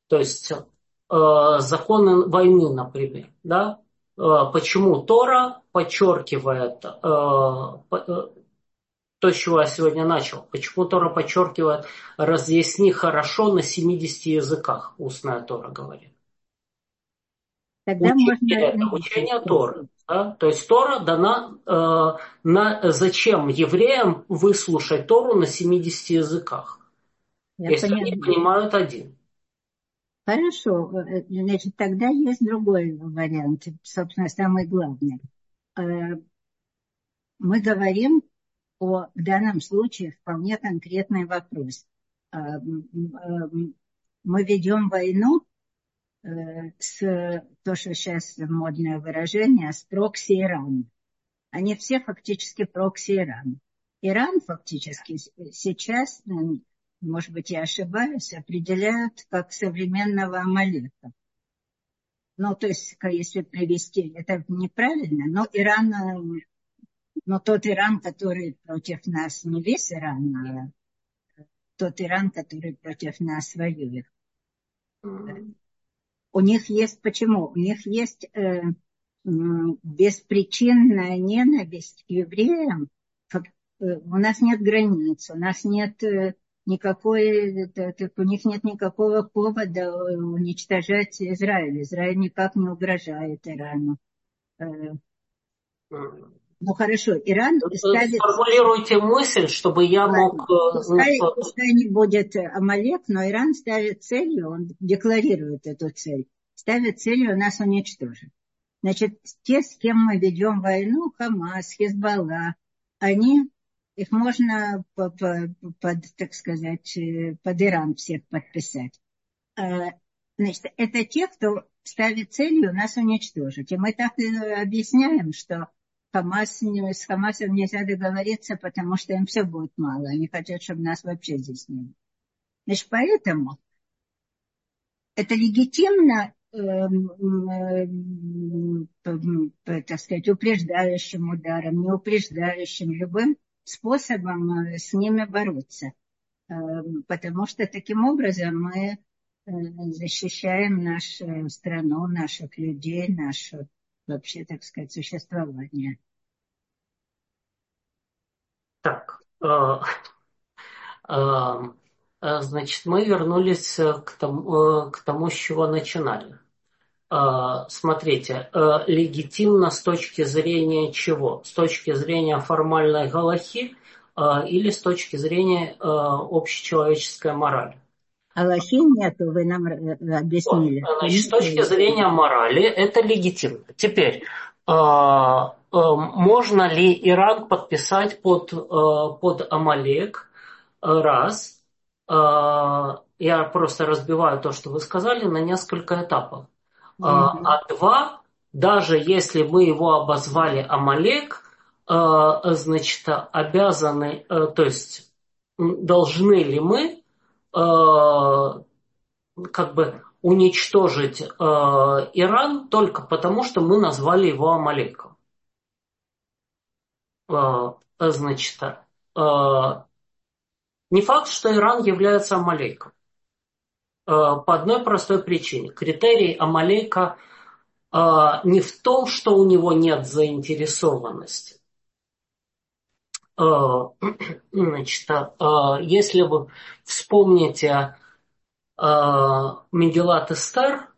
То есть э, законы войны, например, да? Э, почему Тора подчеркивает э, то, с чего я сегодня начал. Почему Тора подчеркивает «разъясни хорошо на семидесяти языках», устная Тора говорит. Тогда Учение, можно... это учение Торы. Да? То есть Тора дана, э, на, зачем евреям выслушать Тору на семидесяти языках, Я если поняла. они понимают один. Хорошо, значит, тогда есть другой вариант, собственно, самый главный. Мы говорим о, в данном случае, вполне конкретный вопрос. Мы ведем войну с, то, что сейчас модное выражение, с прокси Ирана. Они все фактически прокси Ирана. Иран фактически сейчас, может быть, я ошибаюсь, определяют как современного Амалека. Ну, то есть, если привести, это неправильно, но Иран, но тот Иран, который против нас, не весь Иран, а тот Иран, который против нас воюет. Mm. У них есть, почему? У них есть э, беспричинная ненависть к евреям. У нас нет границ, у нас нет никакой, у них нет никакого повода уничтожать Израиль. Израиль никак не угрожает Ирану. Ну хорошо, Иран ставит... Сформулируйте мысль, чтобы я мог... Пускай, пускай не будет Амалек, но Иран ставит целью, он декларирует эту цель, ставит целью нас уничтожить. Значит, те, с кем мы ведем войну, Хамас, Хизбалла, они, их можно, по, по, под, так сказать, под Иран всех подписать. Значит, это те, кто ставит целью нас уничтожить. И мы так и объясняем, что Хамас, с Хамасом нельзя договориться, потому что им все будет мало. Они хотят, чтобы нас вообще здесь не было. Значит, поэтому это легитимно, так сказать, упреждающим ударом, неупреждающим, любым способом с ними бороться. Потому что таким образом мы защищаем нашу страну, наших людей, наше вообще, так сказать, существование. Так, э, э, значит, мы вернулись к тому, к тому, с чего начинали. Смотрите, легитимно с точки зрения чего? С точки зрения формальной галахи или с точки зрения общечеловеческой морали? Галахи нету, вы нам объяснили. Значит, с точки зрения морали это легитимно. Теперь, можно ли Иран подписать под, под Амалек? Раз. Я просто разбиваю то, что вы сказали, на несколько этапов. Mm-hmm. А два, даже если мы его обозвали Амалек, значит, обязаны, то есть должны ли мы как бы уничтожить Иран только потому, что мы назвали его Амалеком. Значит, не факт, что Иран является Амалеком. По одной простой причине. Критерий Амалека не в том, что у него нет заинтересованности. Значит, если вы вспомните Мегилат Эстер,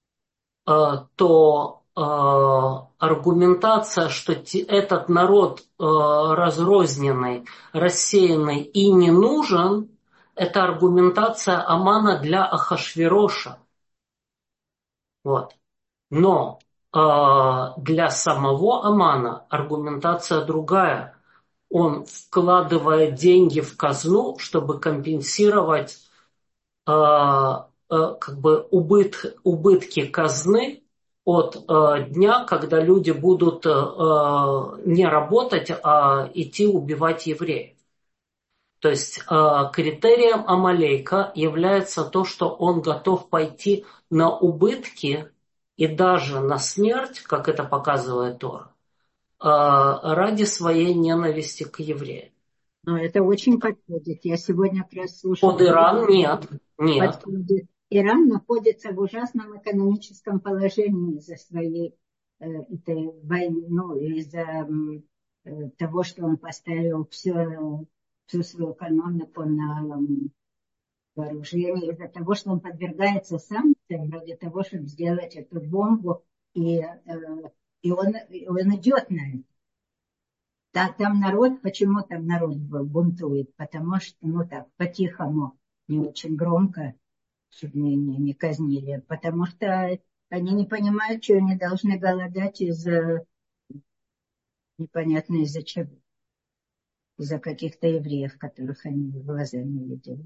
то аргументация, что этот народ разрозненный, рассеянный и не нужен, это аргументация Амана для Ахашвероша. Вот. Но э, для самого Амана аргументация другая. Он вкладывает деньги в казну, чтобы компенсировать э, э, как бы убыт, убытки казны от э, дня, когда люди будут э, не работать, а идти убивать евреев. То есть э, критерием Амалейка является то, что он готов пойти на убытки и даже на смерть, как это показывает Тора, э, ради своей ненависти к евреям. Но это очень подходит. Я сегодня как раз слушала. Под Иран нет. Нет. Подходит. Иран находится в ужасном экономическом положении из-за своей э, этой войны, ну, из-за э, того, что он поставил всю, всю свою экономику на э, вооружение, из-за того, что он подвергается санкциям, ради того, чтобы сделать эту бомбу, и, э, и, он, и он идет на это. Да, там народ, почему там народ бунтует? Потому что, ну так, по-тихому, не очень громко, чтобы не, не, не казнили. Потому что они не понимают, что они должны голодать из-за, непонятно из-за чего. Из-за каких-то евреев, которых они глазами видели.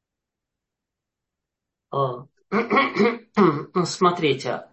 Смотрите,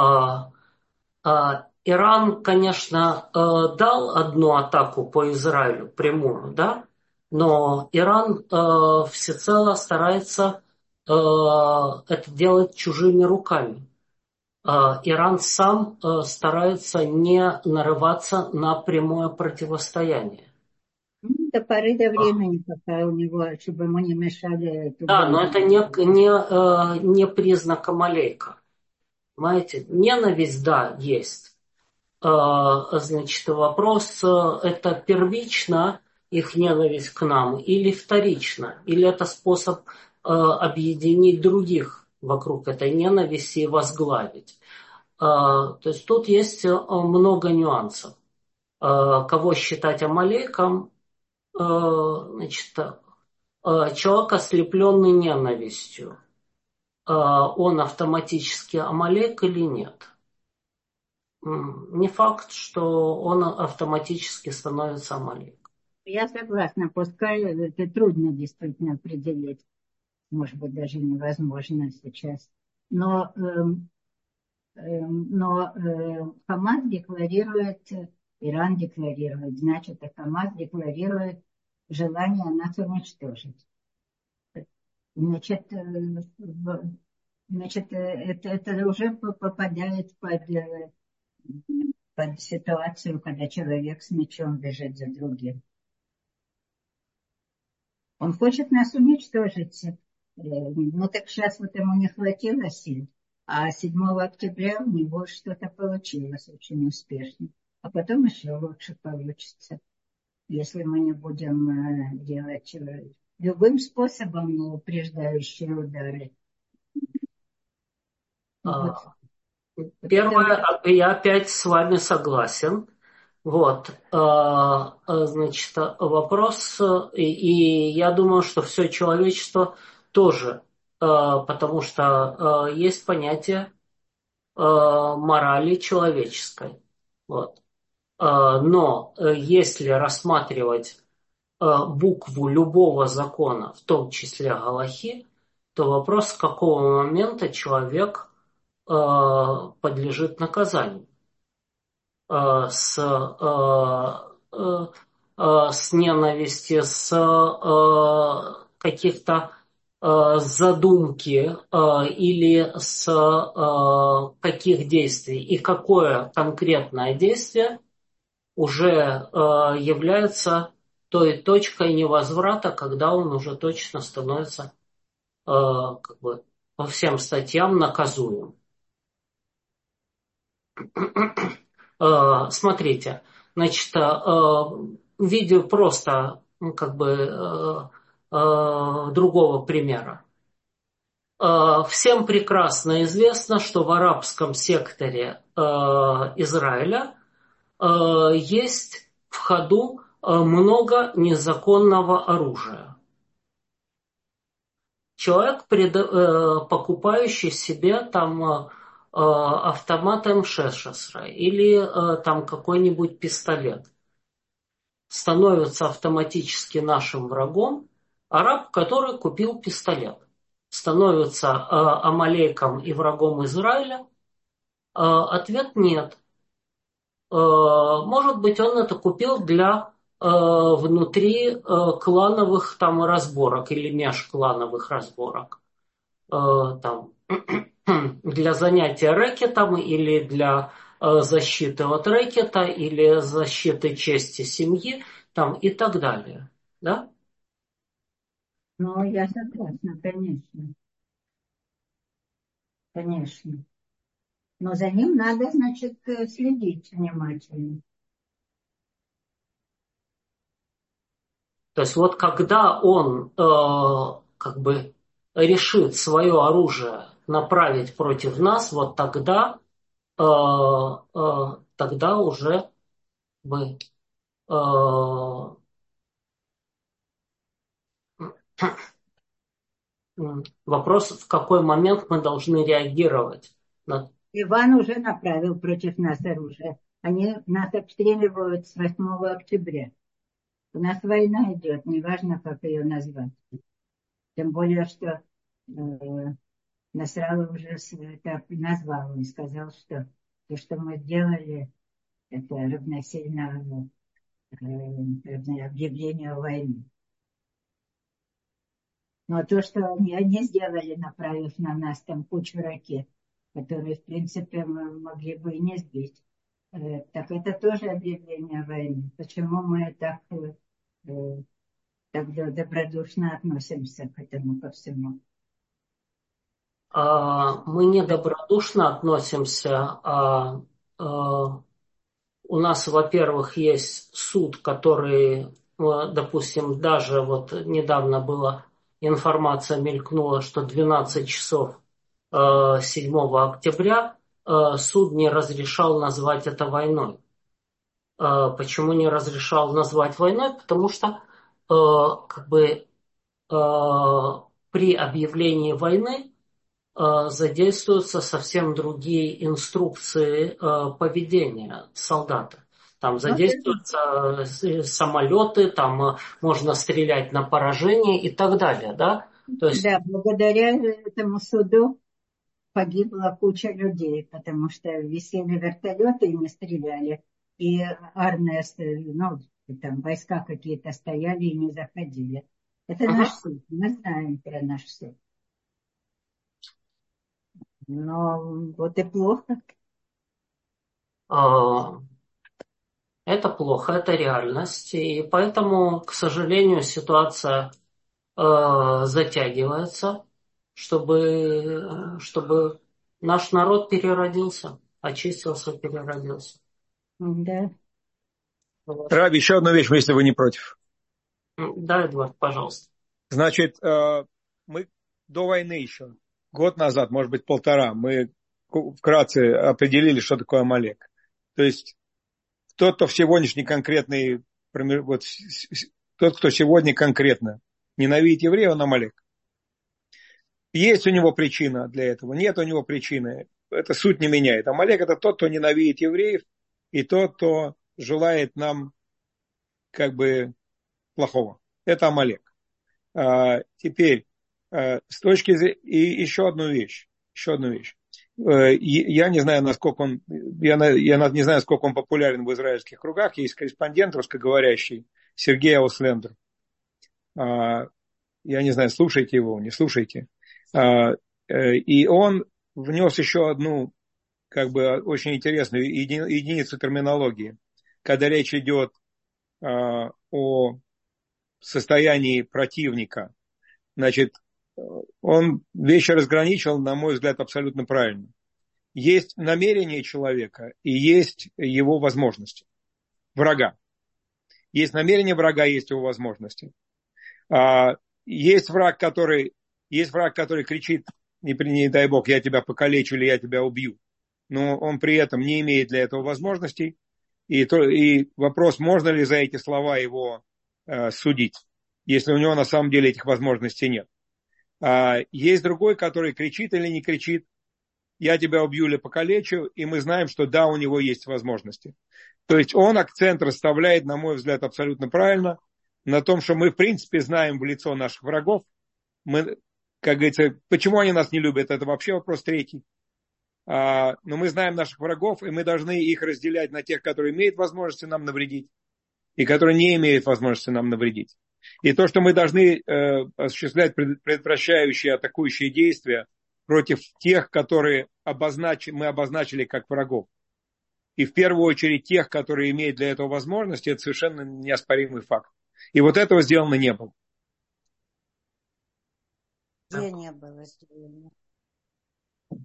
Иран, конечно, дал одну атаку по Израилю, прямую, да, но Иран всецело старается это делать чужими руками. Иран сам старается не нарываться на прямое противостояние. До поры до времени, пока у него, чтобы ему не мешали эту Да, бомбу. но это не, не, не признак Амалейка. Понимаете, ненависть, да, есть. Значит, вопрос, это первично их ненависть к нам или вторично? Или это способ объединить других вокруг этой ненависти и возглавить? То есть тут есть много нюансов. Кого считать Амалейком? Значит, человек, ослепленный ненавистью, он автоматически Амалек или нет? Не факт, что он автоматически становится Амалек. Я согласна, пускай это трудно действительно определить, может быть, даже невозможно сейчас. Но, эм, эм, но э, Хамас декларирует, Иран декларирует, значит, а Хамас декларирует желание нас уничтожить. Значит, э, значит это, это уже попадает под, под ситуацию, когда человек с мечом бежит за другим. Он хочет нас уничтожить. Ну так сейчас вот ему не хватило сил. А седьмого октября у него что-то получилось очень успешно. А потом еще лучше получится, если мы не будем делать любым способом упреждающие удары. Вот. Первое, я опять с вами согласен. Вот, значит, вопрос, и, и я думаю, что все человечество тоже, потому что есть понятие морали человеческой. Вот. Но если рассматривать букву любого закона, в том числе галахи, то вопрос, с какого момента человек подлежит наказанию. С, с ненависти, с каких-то задумки или с каких действий. И какое конкретное действие уже является той точкой невозврата, когда он уже точно становится как бы по всем статьям наказуем. Смотрите, значит, видео просто как бы другого примера. Всем прекрасно известно, что в арабском секторе Израиля есть в ходу много незаконного оружия. Человек, покупающий себе там автомат эм шесть или там какой-нибудь пистолет, становится автоматически нашим врагом. Араб, который купил пистолет, становится амалейком и врагом Израиля. Ответ нет. Может быть, он это купил для внутри клановых там разборок или межклановых разборок. Там, для занятия рэкетом или для защиты от рэкета или защиты чести семьи там, и так далее. Да? Ну, я согласна, конечно. конечно. Но за ним надо, значит, следить внимательно. То есть вот когда он э, как бы решит свое оружие направить против нас, вот тогда, э, э, тогда уже бы э, вопрос, в какой момент мы должны реагировать. На... Иван уже направил против нас оружие. Они нас обстреливают с восьмого октября. У нас война идет, неважно, как ее назвать. Тем более, что э, Насралла уже это назвал и сказал, что то, что мы сделали, это равносильно э, объявлению войны. Но то, что они, они сделали, направив на нас там кучу ракет, которые, в принципе, мы могли бы и не сбить, э, так это тоже объявление войны. Почему мы так, э, так добродушно относимся к этому ко всему? Мы недобродушно относимся. А, а, у нас, во-первых, есть суд, который, допустим, даже вот недавно была информация мелькнула, что двенадцать часов седьмого октября суд не разрешал назвать это войной. Почему не разрешал назвать войной? Потому что как бы при объявлении войны задействуются совсем другие инструкции поведения солдата. Там задействуются самолеты, там можно стрелять на поражение и так далее, да? То есть... Да, благодаря этому суду погибла куча людей, потому что висели вертолеты и не стреляли, и армия, ну, там войска какие-то стояли и не заходили. Это uh-huh. наш суд, мы знаем про наш суд. Но вот и плохо. Это плохо, это реальность. И поэтому, к сожалению, ситуация э, затягивается, чтобы, чтобы наш народ переродился, очистился, переродился. Да. Вот. Раби, еще одну вещь, если вы не против. Да, Эдвард, пожалуйста. Значит, мы до войны еще, год назад, может быть, полтора, мы вкратце определили, что такое Амалек. То есть тот, кто в сегодняшний конкретный, вот, тот, кто сегодня конкретно ненавидит еврея, он Амалек. Есть у него причина для этого, нет у него причины. Это суть не меняет. Амалек — это тот, кто ненавидит евреев, и тот, кто желает нам как бы плохого. Это Амалек. А, теперь, а, с точки зрения... И еще одну вещь. Еще одну вещь. Я не знаю, насколько он, я, я не знаю, сколько он популярен в израильских кругах. Есть корреспондент русскоговорящий Сергей Ауслендер. Я не знаю, слушаете его, не слушаете. И он внес еще одну, как бы, очень интересную единицу терминологии, когда речь идет о состоянии противника. Значит, он вещи разграничил, на мой взгляд, абсолютно правильно. Есть намерение человека и есть его возможности. Врага. Есть намерение врага, есть его возможности. Есть враг, который, есть враг, который кричит, не, не дай бог, я тебя покалечу или я тебя убью. Но он при этом не имеет для этого возможностей. И, то, и вопрос, можно ли за эти слова его э, судить, если у него на самом деле этих возможностей нет. А есть другой, который кричит или не кричит, я тебя убью или покалечу, и мы знаем, что да, у него есть возможности. То есть он акцент расставляет, на мой взгляд, абсолютно правильно, на том, что мы в принципе знаем в лицо наших врагов. Мы, как говорится, почему они нас не любят, это вообще вопрос третий. А, но мы знаем наших врагов, и мы должны их разделять на тех, которые имеют возможности нам навредить, и которые не имеют возможности нам навредить. И то, что мы должны э, осуществлять предотвращающие, атакующие действия против тех, которые обознач... мы обозначили как врагов. И в первую очередь тех, которые имеют для этого возможности, это совершенно неоспоримый факт. И вот этого сделано не было. Где не было сделано?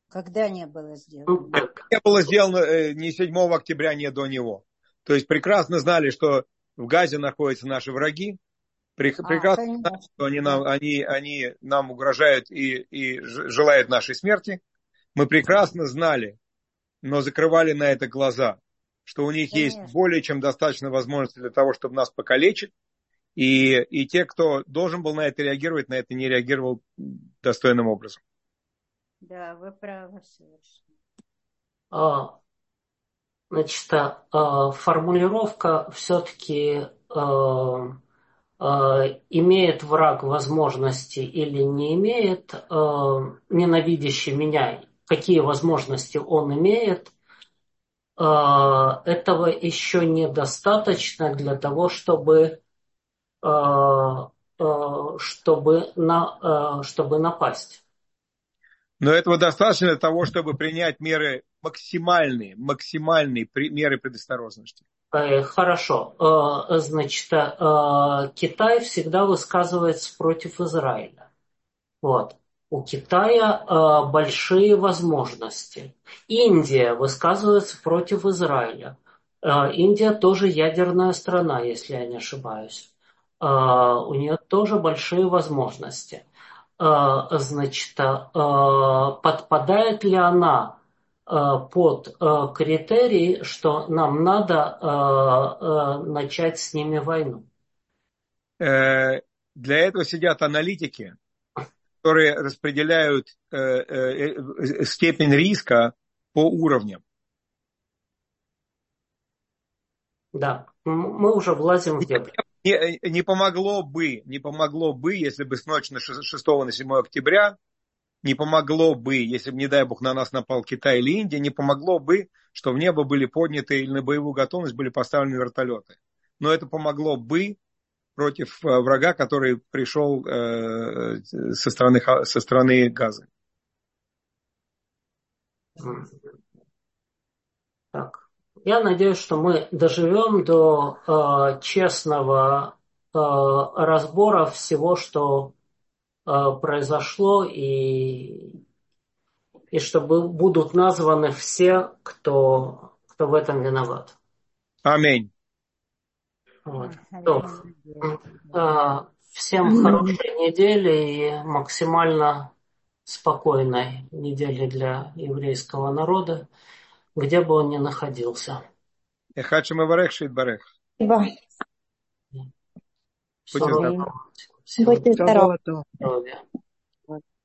Когда не было сделано? Ну, Не было сделано ни седьмого октября, ни до него. То есть прекрасно знали, что в Газе находятся наши враги. Прекрасно А, знали, что они нам, они, они нам угрожают и, и желают нашей смерти. Мы прекрасно знали, но закрывали на это глаза, что у них конечно. есть более чем достаточно возможностей для того, чтобы нас покалечить. И, и те, кто должен был на это реагировать, на это не реагировал достойным образом. Да, вы правы совершенно. а, Значит, а, формулировка все-таки а, а, имеет враг возможности или не имеет, а, ненавидящий меня, какие возможности он имеет, а, этого еще недостаточно для того, чтобы, а, а, чтобы, на, а, чтобы напасть. Но этого достаточно для того, чтобы принять меры максимальные, максимальные меры предосторожности. Хорошо. Значит, Китай всегда высказывается против Израиля. Вот. У Китая большие возможности. Индия высказывается против Израиля. Индия тоже ядерная страна, если я не ошибаюсь. У нее тоже большие возможности. Значит, подпадает ли она под критерии, что нам надо начать с ними войну? Для этого сидят аналитики, которые распределяют степень риска по уровням. Да, мы уже влазим в дебри. Не, не помогло бы, не помогло бы, если бы с ночи на шестого на седьмое октября, не помогло бы, если бы, не дай бог, на нас напал Китай или Индия, не помогло бы, что в небо были подняты или на боевую готовность были поставлены вертолеты. Но это помогло бы против врага, который пришел э, со стороны, со стороны Газы. Так. Я надеюсь, что мы доживем до э, честного э, разбора всего, что э, произошло, и, и чтобы будут названы все, кто, кто в этом виноват. Аминь. Вот. Э, всем хорошей недели и максимально спокойной недели для еврейского народа, где бы он ни находился. Эхад шемеварех шейтбарех. Будьте Всего здоровы. здоровья.